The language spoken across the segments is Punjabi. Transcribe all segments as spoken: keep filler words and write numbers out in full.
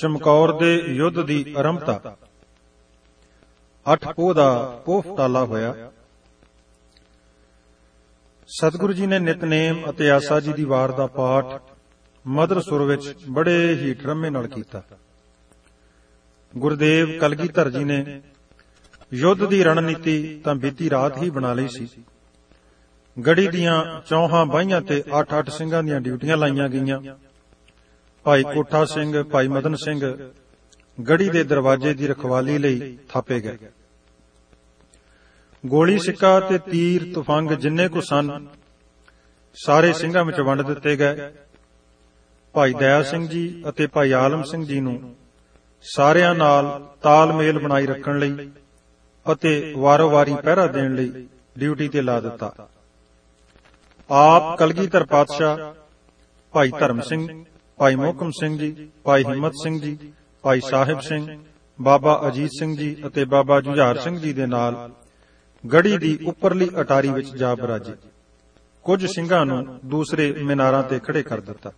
ਚਮਕੌਰ ਦੇ ਯੁੱਧ ਦੀ ਆਰੰਭਤਾ। ਅੱਠ ਪੋਹ ਦਾ ਪੋਹ ਫਟਾਲਾ ਹੋਇਆ। ਸਤਿਗੁਰੂ ਜੀ ਨੇ ਨਿਤਨੇਮ ਅਤੇ ਆਸਾ ਜੀ ਦੀ ਵਾਰ ਦਾ ਪਾਠ ਮਧੁਰ ਸੁਰ ਵਿੱਚ ਬੜੇ ਹੀ ਠਰਮੇ ਨਾਲ ਕੀਤਾ। ਗੁਰਦੇਵ ਕਲਗੀਧਰ ਜੀ ਨੇ ਯੁੱਧ ਦੀ ਰਣਨੀਤੀ ਤਾਂ ਬੀਤੀ ਰਾਤ ਹੀ ਬਣਾ ਲਈ ਸੀ। ਗੜੀ ਦੀਆਂ ਚੌਹਾਂ ਬਾਹੀਆਂ ਤੇ ਅੱਠ ਅੱਠ ਸਿੰਘਾਂ ਦੀਆਂ ਡਿਊਟੀਆਂ ਲਾਈਆਂ ਗਈਆਂ। ਭਾਈ ਕੋਠਾ ਸਿੰਘ, ਭਾਈ ਮਦਨ ਸਿੰਘ ਗੜੀ ਦੇ ਦਰਵਾਜ਼ੇ ਦੀ ਰਖਵਾਲੀ ਲਈ ਥਾਪੇ ਗਏ। ਗੋਲੀ ਸਿੱਕਾ ਤੇ ਤੀਰ ਤੁਫੰਗ ਜਿੰਨੇ ਕੁ ਸਨ ਸਾਰੇ ਸਿੰਘਾਂ ਵਿੱਚ ਵੰਡ ਦਿੱਤੇ ਗਏ। ਭਾਈ ਦਇਆ ਸਿੰਘ ਜੀ ਅਤੇ ਭਾਈ ਆਲਮ ਸਿੰਘ ਜੀ ਨੂੰ ਸਾਰਿਆਂ ਨਾਲ ਤਾਲਮੇਲ ਬਣਾਈ ਰੱਖਣ ਲਈ ਅਤੇ ਵਾਰੋ ਵਾਰੀ ਪਹਿਰਾ ਦੇਣ ਲਈ ਡਿਊਟੀ ਤੇ ਲਾ ਦਿੱਤਾ। ਆਪ ਕਲਗੀਧਰ ਪਾਤਸ਼ਾਹ, ਭਾਈ ਧਰਮ ਸਿੰਘ, ਭਾਈ ਮੋਹਕਮ ਸਿੰਘ ਜੀ, ਭਾਈ ਹਿੰਮਤ ਸਿੰਘ ਜੀ, ਭਾਈ ਸਾਹਿਬ ਸਿੰਘ, ਬਾਬਾ ਅਜੀਤ ਸਿੰਘ ਜੀ ਅਤੇ ਬਾਬਾ ਜੁਝਾਰ ਸਿੰਘ ਜੀ ਦੇ ਨਾਲ ਗੜੀ ਦੀ ਉੱਪਰਲੀ ਅਟਾਰੀ ਵਿੱਚ ਜਾ ਬਰਾਜੇ। ਕੁਝ ਸਿੰਘਾਂ ਨੂੰ ਦੂਸਰੇ ਮੀਨਾਰਾਂ ਤੇ ਖੜੇ ਕਰ ਦਿੱਤਾ।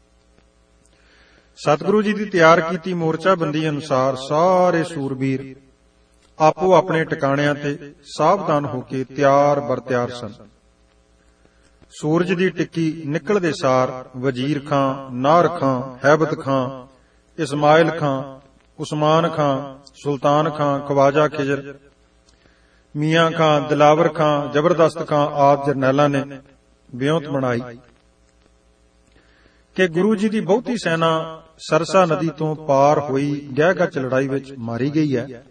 ਸਤਿਗੁਰੂ ਜੀ ਦੀ ਤਿਆਰ ਕੀਤੀ ਮੋਰਚਾਬੰਦੀ ਅਨੁਸਾਰ ਸਾਰੇ ਸੂਰਬੀਰ ਆਪੋ ਆਪਣੇ ਟਿਕਾਣਿਆਂ ਤੇ ਸਾਵਧਾਨ ਹੋ ਕੇ ਤਿਆਰ ਬਰ ਤਿਆਰ ਸਨ। ਸੂਰਜ ਦੀ ਟਿੱਕੀ ਨਿਕਲਦੇ ਸਾਰ ਵਜ਼ੀਰ ਖਾਂ, ਨਾਰ ਖਾਂ, ਹੈਬਤ ਖਾਂ, ਇਸਮਾਇਲ ਖਾਂ, ਉਸਮਾਨ ਖਾਂ, ਸੁਲਤਾਨ ਖਾਂ, ਖਵਾਜਾ ਖਿਜਰ, ਮੀਆਂ ਖਾਂ, ਦਿਲਾਵਰ ਖਾਂ, ਜ਼ਬਰਦਸਤ ਖਾਂ ਆਦਿ ਜਰਨੈਲਾਂ ਨੇ ਵਿਉਂਤ ਬਣਾਈ ਕਿ ਗੁਰੂ ਜੀ ਦੀ ਬਹੁਤੀ ਸੈਨਾ ਸਰਸਾ ਨਦੀ ਤੋਂ ਪਾਰ ਹੋਈ ਗਹਿਗੱਚ ਲੜਾਈ ਵਿੱਚ ਮਾਰੀ ਗਈ ਹੈ।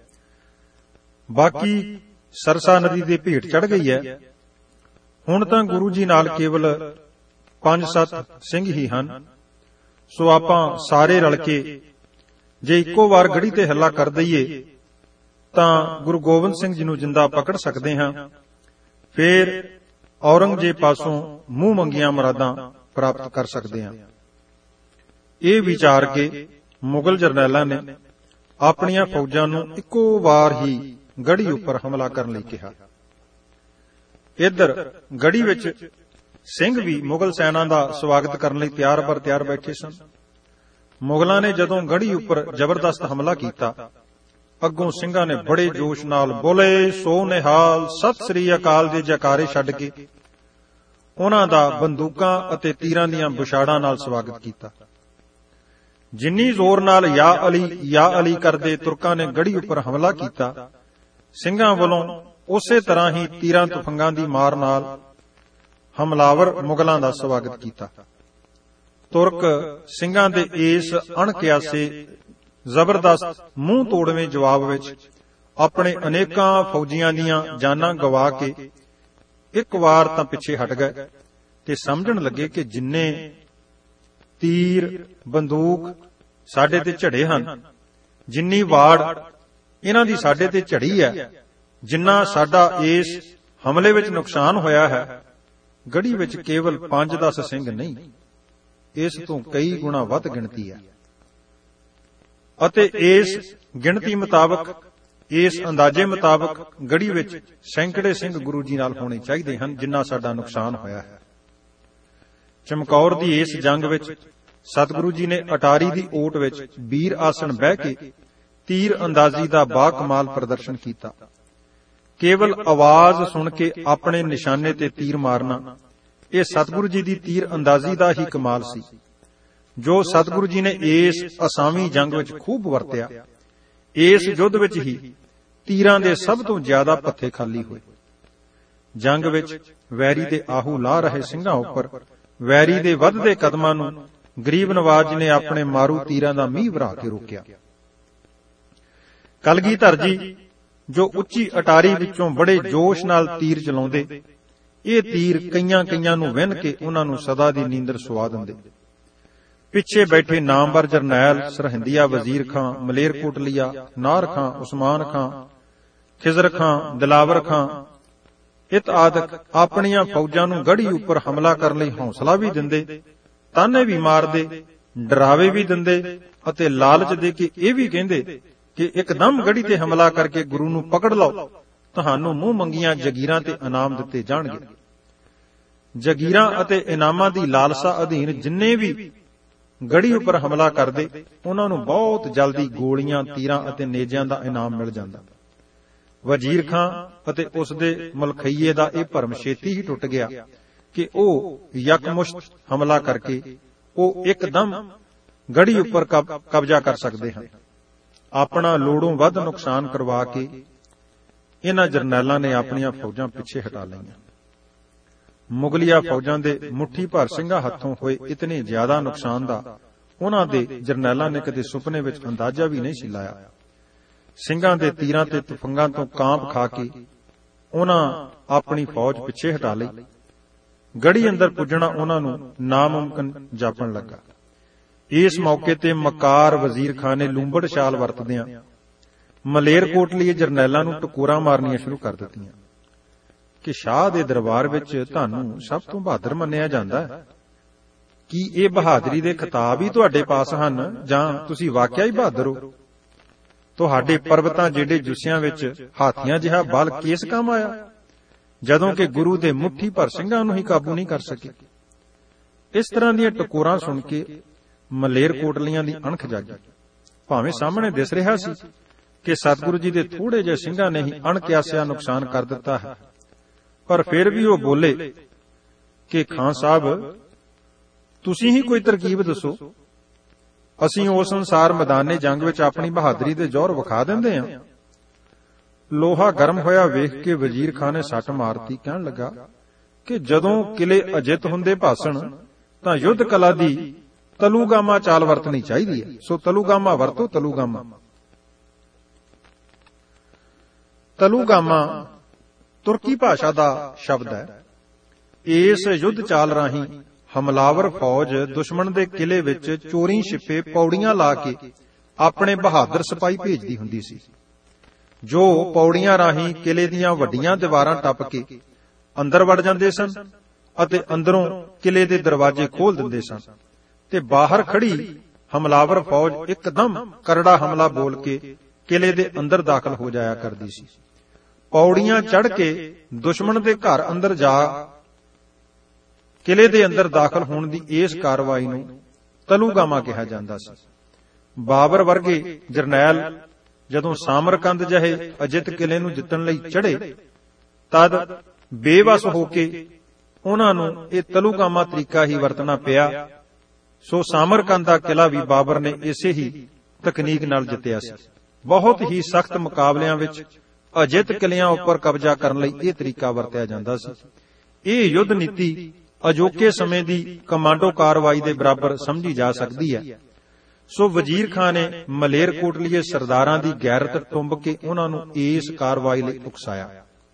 ਬਾਕੀ ਸਰਸਾ ਨਦੀ ਦੇ ਭੇਟ ਚੜ ਗਈ ਹੈ। ਹੁਣ ਤਾਂ ਗੁਰੂ ਜੀ ਨਾਲ ਕੇਵਲ ਪੰਜ ਸੱਤ ਸਿੰਘ ਹੀ ਹਨ। ਸੋ ਆਪਾਂ ਸਾਰੇ ਰਲ ਕੇ ਜੇ ਇੱਕੋ ਵਾਰ ਗੜੀ ਤੇ ਹੱਲਾ ਕਰ ਦਈਏ ਤਾਂ ਗੁਰੂ ਗੋਬਿੰਦ ਸਿੰਘ ਜੀ ਨੂੰ ਜਿੰਦਾ ਪਕੜ ਸਕਦੇ ਹਾਂ। ਫੇਰ ਔਰੰਗਜ਼ੇਬ ਪਾਸੋਂ ਮੂੰਹ ਮੰਗੀਆਂ ਮੁਰਾਦਾਂ ਪ੍ਰਾਪਤ ਕਰ ਸਕਦੇ ਹਾਂ। ਇਹ ਵਿਚਾਰ ਕੇ ਮੁਗਲ ਜਰਨੈਲਾਂ ਨੇ ਆਪਣੀਆਂ ਫੌਜਾਂ ਨੂੰ ਇੱਕੋ ਵਾਰ ਹੀ ਗੜੀ ਉੱਪਰ ਹਮਲਾ ਕਰਨ ਲਈ ਕਿਹਾ। ਇੱਧਰ ਗੜੀ ਵਿੱਚ ਸਿੰਘ ਵੀ ਮੁਗਲ ਸੈਨਾ ਦਾ ਸਵਾਗਤ ਕਰਨ ਲਈ ਤਿਆਰ ਬਰ ਤਿਆਰ ਬੈਠੇ ਸਨ। ਮੁਗਲਾਂ ਨੇ ਜਦੋਂ ਗੜੀ ਉੱਪਰ ਜ਼ਬਰਦਸਤ ਹਮਲਾ ਕੀਤਾ, ਅੱਗੋਂ ਸਿੰਘਾਂ ਨੇ ਬੜੇ ਜੋਸ਼ ਨਾਲ ਬੋਲੇ ਸੋ ਨਿਹਾਲ, ਸਤਿ ਸ੍ਰੀ ਅਕਾਲ ਦੇ ਜੈਕਾਰੇ ਛੱਡ ਕੇ ਉਹਨਾਂ ਦਾ ਬੰਦੂਕਾਂ ਅਤੇ ਤੀਰਾਂ ਦੀਆਂ ਬੁਛਾੜਾਂ ਨਾਲ ਸਵਾਗਤ ਕੀਤਾ। ਜਿੰਨੀ ਜ਼ੋਰ ਨਾਲ ਯਾ ਅਲੀ ਯਾ ਅਲੀ ਕਰਦੇ ਤੁਰਕਾਂ ਨੇ ਗੜੀ ਉੱਪਰ ਹਮਲਾ ਕੀਤਾ, ਸਿੰਘਾਂ ਵੱਲੋਂ ਉਸੇ ਤਰ੍ਹਾਂ ਹੀ ਤੀਰਾਂ ਤੁਫੰਗਾਂ ਦੀ ਮਾਰ ਨਾਲ ਹਮਲਾਵਰ ਮੁਗਲਾਂ ਦਾ ਸਵਾਗਤ ਕੀਤਾ। ਤੁਰਕ ਸਿੰਘਾਂ ਦੇ ਇਸ ਅਣਕਿਆਸੇ ਜ਼ਬਰਦਸਤ ਮੂੰਹ ਤੋੜਵੇਂ ਜਵਾਬ ਵਿੱਚ ਆਪਣੇ ਅਨੇਕਾਂ ਫੌਜੀਆਂ ਦੀਆਂ ਜਾਨਾਂ ਗਵਾ ਕੇ ਇੱਕ ਵਾਰ ਤਾਂ ਪਿੱਛੇ ਹਟ ਗਏ ਤੇ ਸਮਝਣ ਲੱਗੇ ਕਿ ਜਿੰਨੇ ਤੀਰ ਬੰਦੂਕ ਸਾਡੇ ਤੇ ਝੜੇ ਹਨ, ਜਿੰਨੀ ਵਾੜ ਇਹਨਾਂ ਦੀ ਸਾਡੇ ਤੇ ਝੜੀ ਹੈ, ਜਿੰਨਾ ਸਾਡਾ ਇਸ ਹਮਲੇ ਵਿੱਚ ਨੁਕਸਾਨ ਹੋਇਆ ਹੈ, ਗੜੀ ਵਿੱਚ ਕੇਵਲ ਪੰਜ ਦਸ ਸਿੰਘ ਨਹੀਂ, ਇਸ ਤੋਂ ਕਈ ਗੁਣਾ ਵੱਧ ਗਿਣਤੀ ਹੈ। ਅਤੇ ਇਸ ਗਿਣਤੀ ਮੁਤਾਬਕ, ਇਸ ਅੰਦਾਜ਼ੇ ਮੁਤਾਬਕ ਗੜੀ ਵਿੱਚ ਸੈਂਕੜੇ ਸਿੰਘ ਗੁਰੂ ਜੀ ਨਾਲ ਹੋਣੇ ਚਾਹੀਦੇ ਹਨ, ਜਿੰਨਾ ਸਾਡਾ ਨੁਕਸਾਨ ਹੋਇਆ ਹੈ। ਚਮਕੌਰ ਦੀ ਇਸ ਜੰਗ ਵਿੱਚ ਸਤਿਗੁਰੂ ਜੀ ਨੇ ਅਟਾਰੀ ਦੀ ਓਟ ਵਿੱਚ ਵੀਰ ਆਸਣ ਬਹਿ ਕੇ ਤੀਰ ਅੰਦਾਜ਼ੀ ਦਾ ਬਾਕਮਾਲ ਪ੍ਰਦਰਸ਼ਨ ਕੀਤਾ। ਕੇਵਲ ਆਵਾਜ਼ ਸੁਣ ਕੇ ਆਪਣੇ ਨਿਸ਼ਾਨੇ ਤੇ ਤੀਰ ਮਾਰਨਾ, ਇਹ ਸਤਿਗੁਰੂ ਜੀ ਦੀ ਤੀਰ ਅੰਦਾਜ਼ੀ ਦਾ ਹੀ ਕਮਾਲ ਸੀ, ਜੋ ਸਤਿਗੁਰੂ ਜੀ ਨੇ ਇਸ ਅਸਾਵੀਂ ਜੰਗ ਵਿੱਚ ਖੂਬ ਵਰਤਿਆ। ਇਸ ਯੁੱਧ ਵਿੱਚ ਹੀ ਤੀਰਾਂ ਦੇ ਸਭ ਤੋਂ ਜ਼ਿਆਦਾ ਪੱਥੇ ਖਾਲੀ ਹੋਏ। ਜੰਗ ਵਿੱਚ ਵੈਰੀ ਦੇ ਆਹੂ ਲਾ ਰਹੇ ਸਿੰਘਾਂ ਉੱਪਰ ਵੈਰੀ ਦੇ ਵੱਧਦੇ ਕਦਮਾਂ ਨੂੰ ਗਰੀਬ ਨਵਾਜ ਜੀ ਨੇ ਆਪਣੇ ਮਾਰੂ ਤੀਰਾਂ ਦਾ ਮੀਂਹ ਵਰਾ ਕੇ ਰੋਕਿਆ। ਕਲਗੀਧਰ ਜੀ ਜੋ ਉੱਚੀ ਅਟਾਰੀ ਵਿੱਚੋਂ ਬੜੇ ਜੋਸ਼ ਨਾਲ ਤੀਰ ਚਲਾਉਂਦੇ, ਇਹ ਤੀਰ ਕਈਆਂ ਕਈਆਂ ਨੂੰ ਵਿੰਨ ਕੇ ਉਹਨਾਂ ਨੂੰ ਸਦਾ ਦੀ ਨੀਂਦਰ ਸੁਆ ਦਿੰਦੇ। ਪਿੱਛੇ ਬੈਠੇ ਨਾਮਵਰ ਜਰਨੈਲ ਸਰਹਿੰਦੀਆ ਵਜ਼ੀਰ ਖਾਂ, ਮਲੇਰਕੋਟਲੀਆ, ਨਾਰ ਖਾਂ, ਉਸਮਾਨ ਖਾਂ, ਖਿਜ਼ਰ ਖਾਂ, ਦਿਲਾਵਰ ਖਾਂ ਇਤ ਆਦਿਕ ਆਪਣੀਆਂ ਫੌਜਾਂ ਨੂੰ ਗੜੀ ਉੱਪਰ ਹਮਲਾ ਕਰਨ ਲਈ ਹੌਸਲਾ ਵੀ ਦਿੰਦੇ, ਤਾਨੇ ਵੀ ਮਾਰਦੇ, ਡਰਾਵੇ ਵੀ ਦਿੰਦੇ ਅਤੇ ਲਾਲਚ ਦੇ ਕੇ ਇਹ ਵੀ ਕਹਿੰਦੇ ਕਿ ਇੱਕਦਮ ਗੜੀ ਤੇ ਹਮਲਾ ਕਰਕੇ ਗੁਰੂ ਨੂੰ ਪਕੜ ਲਓ, ਤੁਹਾਨੂੰ ਮੂੰਹ ਮੰਗੀਆਂ ਜਗੀਰਾਂ ਤੇ ਇਨਾਮ ਦਿੱਤੇ ਜਾਣਗੇ। ਜਗੀਰਾਂ ਅਤੇ ਇਨਾਮਾਂ ਦੀ ਲਾਲਸਾ ਅਧੀਨ ਜਿੰਨੇ ਵੀ ਗੜ੍ਹੀ ਉੱਪਰ ਹਮਲਾ ਕਰਦੇ, ਉਹਨਾਂ ਨੂੰ ਬਹੁਤ ਜਲਦੀ ਗੋਲੀਆਂ, ਤੀਰਾਂ ਅਤੇ ਨੇਜ਼ਿਆਂ ਦਾ ਇਨਾਮ ਮਿਲ ਜਾਂਦਾ। ਵਜ਼ੀਰ ਖਾਂ ਅਤੇ ਉਸ ਦੇ ਮਲਖਈਏ ਦਾ ਇਹ ਭਰਮ ਛੇਤੀ ਹੀ ਟੁੱਟ ਗਿਆ ਕਿ ਉਹ ਯਕਮੁਸ਼ਤ ਹਮਲਾ ਕਰਕੇ ਉਹ ਇੱਕਦਮ ਗੜ੍ਹੀ ਉੱਪਰ ਕਬਜ਼ਾ ਕਰ ਸਕਦੇ ਹਨ। ਆਪਣਾ ਲੋੜੋਂ ਵੱਧ ਨੁਕਸਾਨ ਕਰਵਾ ਕੇ ਇਹਨਾਂ ਜਰਨੈਲਾਂ ਨੇ ਆਪਣੀਆਂ ਫੌਜਾਂ ਪਿੱਛੇ ਹਟਾ ਲਈਆਂ। ਮੁਗਲੀਆ ਫੌਜਾਂ ਦੇ ਮੁੱਠੀ ਭਰ ਸਿੰਘਾਂ ਹੱਥੋਂ ਹੋਏ ਇਤਨੇ ਜ਼ਿਆਦਾ ਨੁਕਸਾਨ ਦਾ ਉਹਨਾਂ ਦੇ ਜਰਨੈਲਾਂ ਨੇ ਕਦੇ ਸੁਪਨੇ ਵਿੱਚ ਅੰਦਾਜ਼ਾ ਵੀ ਨਹੀਂ ਸੀ ਲਾਇਆ। ਸਿੰਘਾਂ ਦੇ ਤੀਰਾਂ ਤੇ ਤੁਫੰਗਾਂ ਤੋਂ ਕਾਂਪ ਖਾ ਕੇ ਉਹਨਾਂ ਆਪਣੀ ਫੌਜ ਪਿੱਛੇ ਹਟਾ ਲਈ। ਗੜ੍ਹੀ ਅੰਦਰ ਪੁੱਜਣਾ ਉਹਨਾਂ ਨੂੰ ਨਾਮੁਮਕਿਨ ਜਾਪਣ ਲੱਗਾ। ਇਸ ਮੌਕੇ ਤੇ ਮਕਾਰ ਵਜ਼ੀਰ ਖਾਨ ਨੇ ਲੂੰਬੜ ਛਾਲ ਵਰਤਦਿਆਂ ਮਲੇਰਕੋਟਲੀਏ ਜਰਨੈਲਾਂ ਨੂੰ ਟਕੋਰਾਂ ਮਾਰਨੀਆਂ ਸ਼ੁਰੂ ਕਰ ਦਿੱਤੀਆਂ ਕਿ ਸ਼ਾਹ ਦੇ ਦਰਬਾਰ ਵਿੱਚ ਤੁਹਾਨੂੰ ਸਭ ਤੋਂ ਬਹਾਦਰ ਮੰਨਿਆ ਜਾਂਦਾ ਹੈ। ਕੀ ਇਹ ਬਹਾਦਰੀ ਦੇ ਖਿਤਾਬ ਹੀ ਤੁਹਾਡੇ ਪਾਸ ਹਨ ਜਾਂ ਤੁਸੀਂ ਵਾਕਿਆ ਹੀ ਬਹਾਦਰ ਹੋ? ਤੁਹਾਡੇ ਪਰਬਤਾਂ ਜਿਹੜੇ ਜੁੱਸਿਆਂ ਵਿੱਚ ਹਾਥੀਆਂ ਜਿਹਾ ਬਲ ਕਿਸ ਕੰਮ ਆਇਆ, ਜਦੋਂ ਕਿ ਗੁਰੂ ਦੇ ਮੁੱਠੀ ਭਰ ਸਿੰਘਾਂ ਨੂੰ ਹੀ ਕਾਬੂ ਨਹੀਂ ਕਰ ਸਕੇ। ਇਸ ਤਰ੍ਹਾਂ ਦੀਆਂ ਟਕੋਰਾਂ ਸੁਣ ਕੇ ਮਲੇਰਕੋਟਲੀਆਂ ਦੀ ਅਣਖ ਜਾਗੀ। ਭਾਵੇਂ ਸਾਹਮਣੇ ਦਿਸ ਰਿਹਾ ਸੀ ਕਿ ਸਤਿਗੁਰੂ ਜੀ ਦੇ ਥੋੜੇ ਜਿਹੇ ਸਿੰਘਾਂ ਨੇ ਹੀ ਅਣਕਿਆਸਿਆ ਨੁਕਸਾਨ ਕਰ ਦਿੱਤਾ ਹੈ, ਪਰ ਫਿਰ ਵੀ ਉਹ ਬੋਲੇ ਕਿ ਖਾਨ ਸਾਹਿਬ, ਤੁਸੀਂ ਹੀ ਕੋਈ ਤਰਕੀਬ ਦੱਸੋ, ਅਸੀਂ ਉਸ ਅਨੁਸਾਰ ਮੈਦਾਨੇ ਜੰਗ ਵਿੱਚ ਆਪਣੀ ਬਹਾਦਰੀ ਦੇ ਜੌਹਰ ਵਿਖਾ ਦਿੰਦੇ ਹਾਂ। ਲੋਹਾ ਗਰਮ ਹੋਇਆ ਵੇਖ ਕੇ ਵਜ਼ੀਰ ਖਾਨ ਨੇ ਸੱਟ ਮਾਰਤੀ। ਕਹਿਣ ਲੱਗਾ ਕਿ ਜਦੋਂ ਕਿਲੇ ਅਜਿੱਤ ਹੁੰਦੇ ਭਾਸਣ ਤਾਂ ਯੁੱਧ ਕਲਾ ਦੀ ਤਲੂਗਾਮਾ ਚਾਲ ਵਰਤਣੀ ਚਾਹੀਦੀ ਹੈ, ਸੋ ਤਲੂਗਾਮਾ ਵਰਤੋ। ਤਲੂਗਾਮਾ ਤਲੂਗਾਮਾ ਤੁਰਕੀ ਭਾਸ਼ਾ ਦਾ ਸ਼ਬਦ ਹੈ। ਇਸ ਯੁੱਧ ਚਾਲ ਰਾਹੀਂ ਹਮਲਾਵਰ ਫੌਜ ਦੁਸ਼ਮਣ ਦੇ ਕਿਲੇ ਵਿੱਚ ਚੋਰੀ ਛਿਪੇ ਪੌੜੀਆਂ ਲਾ ਕੇ ਆਪਣੇ ਬਹਾਦਰ ਸਿਪਾਹੀ ਭੇਜਦੀ ਹੁੰਦੀ ਸੀ, ਜੋ ਪੌੜੀਆਂ ਰਾਹੀਂ ਕਿਲੇ ਦੀਆਂ ਵੱਡੀਆਂ ਦੀਵਾਰਾਂ ਟੱਪ ਕੇ ਅੰਦਰ ਵੜ ਜਾਂਦੇ ਸਨ ਅਤੇ ਅੰਦਰੋਂ ਕਿਲੇ ਦੇ ਦਰਵਾਜ਼ੇ ਖੋਲ ਦਿੰਦੇ ਸਨ ਤੇ ਬਾਹਰ ਖੜੀ ਹਮਲਾਵਰ ਫੌਜ ਇੱਕਦਮ ਕਰੜਾ ਹਮਲਾ ਬੋਲ ਕੇ ਕਿਲੇ ਦੇ ਅੰਦਰ ਦਾਖਲ ਹੋ ਜਾਇਆ ਕਰਦੀ ਸੀ। ਪੌੜੀਆਂ ਚੜ੍ਹ ਕੇ ਦੁਸ਼ਮਣ ਦੇ ਘਰ ਅੰਦਰ ਜਾ ਕਿਲੇ ਦੇ ਅੰਦਰ ਦਾਖਲ ਹੋਣ ਦੀ ਇਸ ਕਾਰਵਾਈ ਨੂੰ ਤਲੂਗਾਮਾ ਕਿਹਾ ਜਾਂਦਾ ਸੀ। ਬਾਬਰ ਵਰਗੇ ਜਰਨੈਲ ਜਦੋਂ ਸਾਮਰਕੰਦ ਜਿਹੇ ਅਜਿੱਤ ਕਿਲੇ ਨੂੰ ਜਿੱਤਣ ਲਈ ਚੜ੍ਹੇ, ਤਦ ਬੇਵਸ ਹੋ ਕੇ ਉਹਨਾਂ ਨੂੰ ਇਹ ਤਲੂਗਾਮਾ ਤਰੀਕਾ ਹੀ ਵਰਤਣਾ ਪਿਆ। ਸੋ ਸਾਮਰਕੰਦ ਦਾ ਕਿਲਾ ਵੀ ਬਾਬਰ ਨੇ ਇਸੇ ਹੀ ਤਕਨੀਕ ਨਾਲ ਜਿੱਤਿਆ ਸੀ। ਬਹੁਤ ਹੀ ਸਖਤ ਮੁਕਾਬਲਿਆਂ ਵਿੱਚ ਅਜਿੱਤ ਕਿਲਿਆਂ ਉੱਪਰ ਕਬਜ਼ਾ ਕਰਨ ਲਈ ਇਹ ਤਰੀਕਾ ਵਰਤਿਆ ਜਾਂਦਾ ਸੀ। ਇਹ ਯੁੱਧ ਨੀਤੀ ਅਜੋਕੇ ਸਮੇਂ ਦੀ ਕਮਾਂਡੋ ਕਾਰਵਾਈ ਦੇ ਬਰਾਬਰ ਸਮਝੀ ਜਾ ਸਕਦੀ ਹੈ। ਸੋ ਵਜ਼ੀਰ ਖਾਨ ਨੇ ਮਲੇਰਕੋਟਲੀਏ ਸਰਦਾਰਾਂ ਦੀ ਗੈਰਤ ਟੁੰਬ ਕੇ ਉਹਨਾਂ ਨੂੰ ਇਸ ਕਾਰਵਾਈ ਲਈ ਉਕਸਾਇਆ।